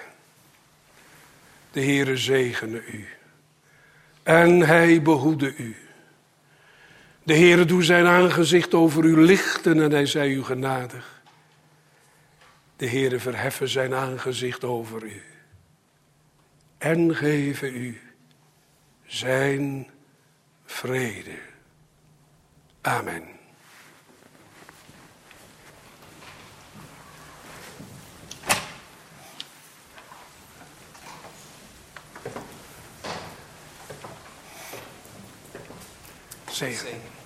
De Heere zegene u. En hij behoede u. De Heere doe zijn aangezicht over u lichten en hij zij u genadig. De Heere verheffen zijn aangezicht over u. En geven u zijn vrede. Amen. Zegen.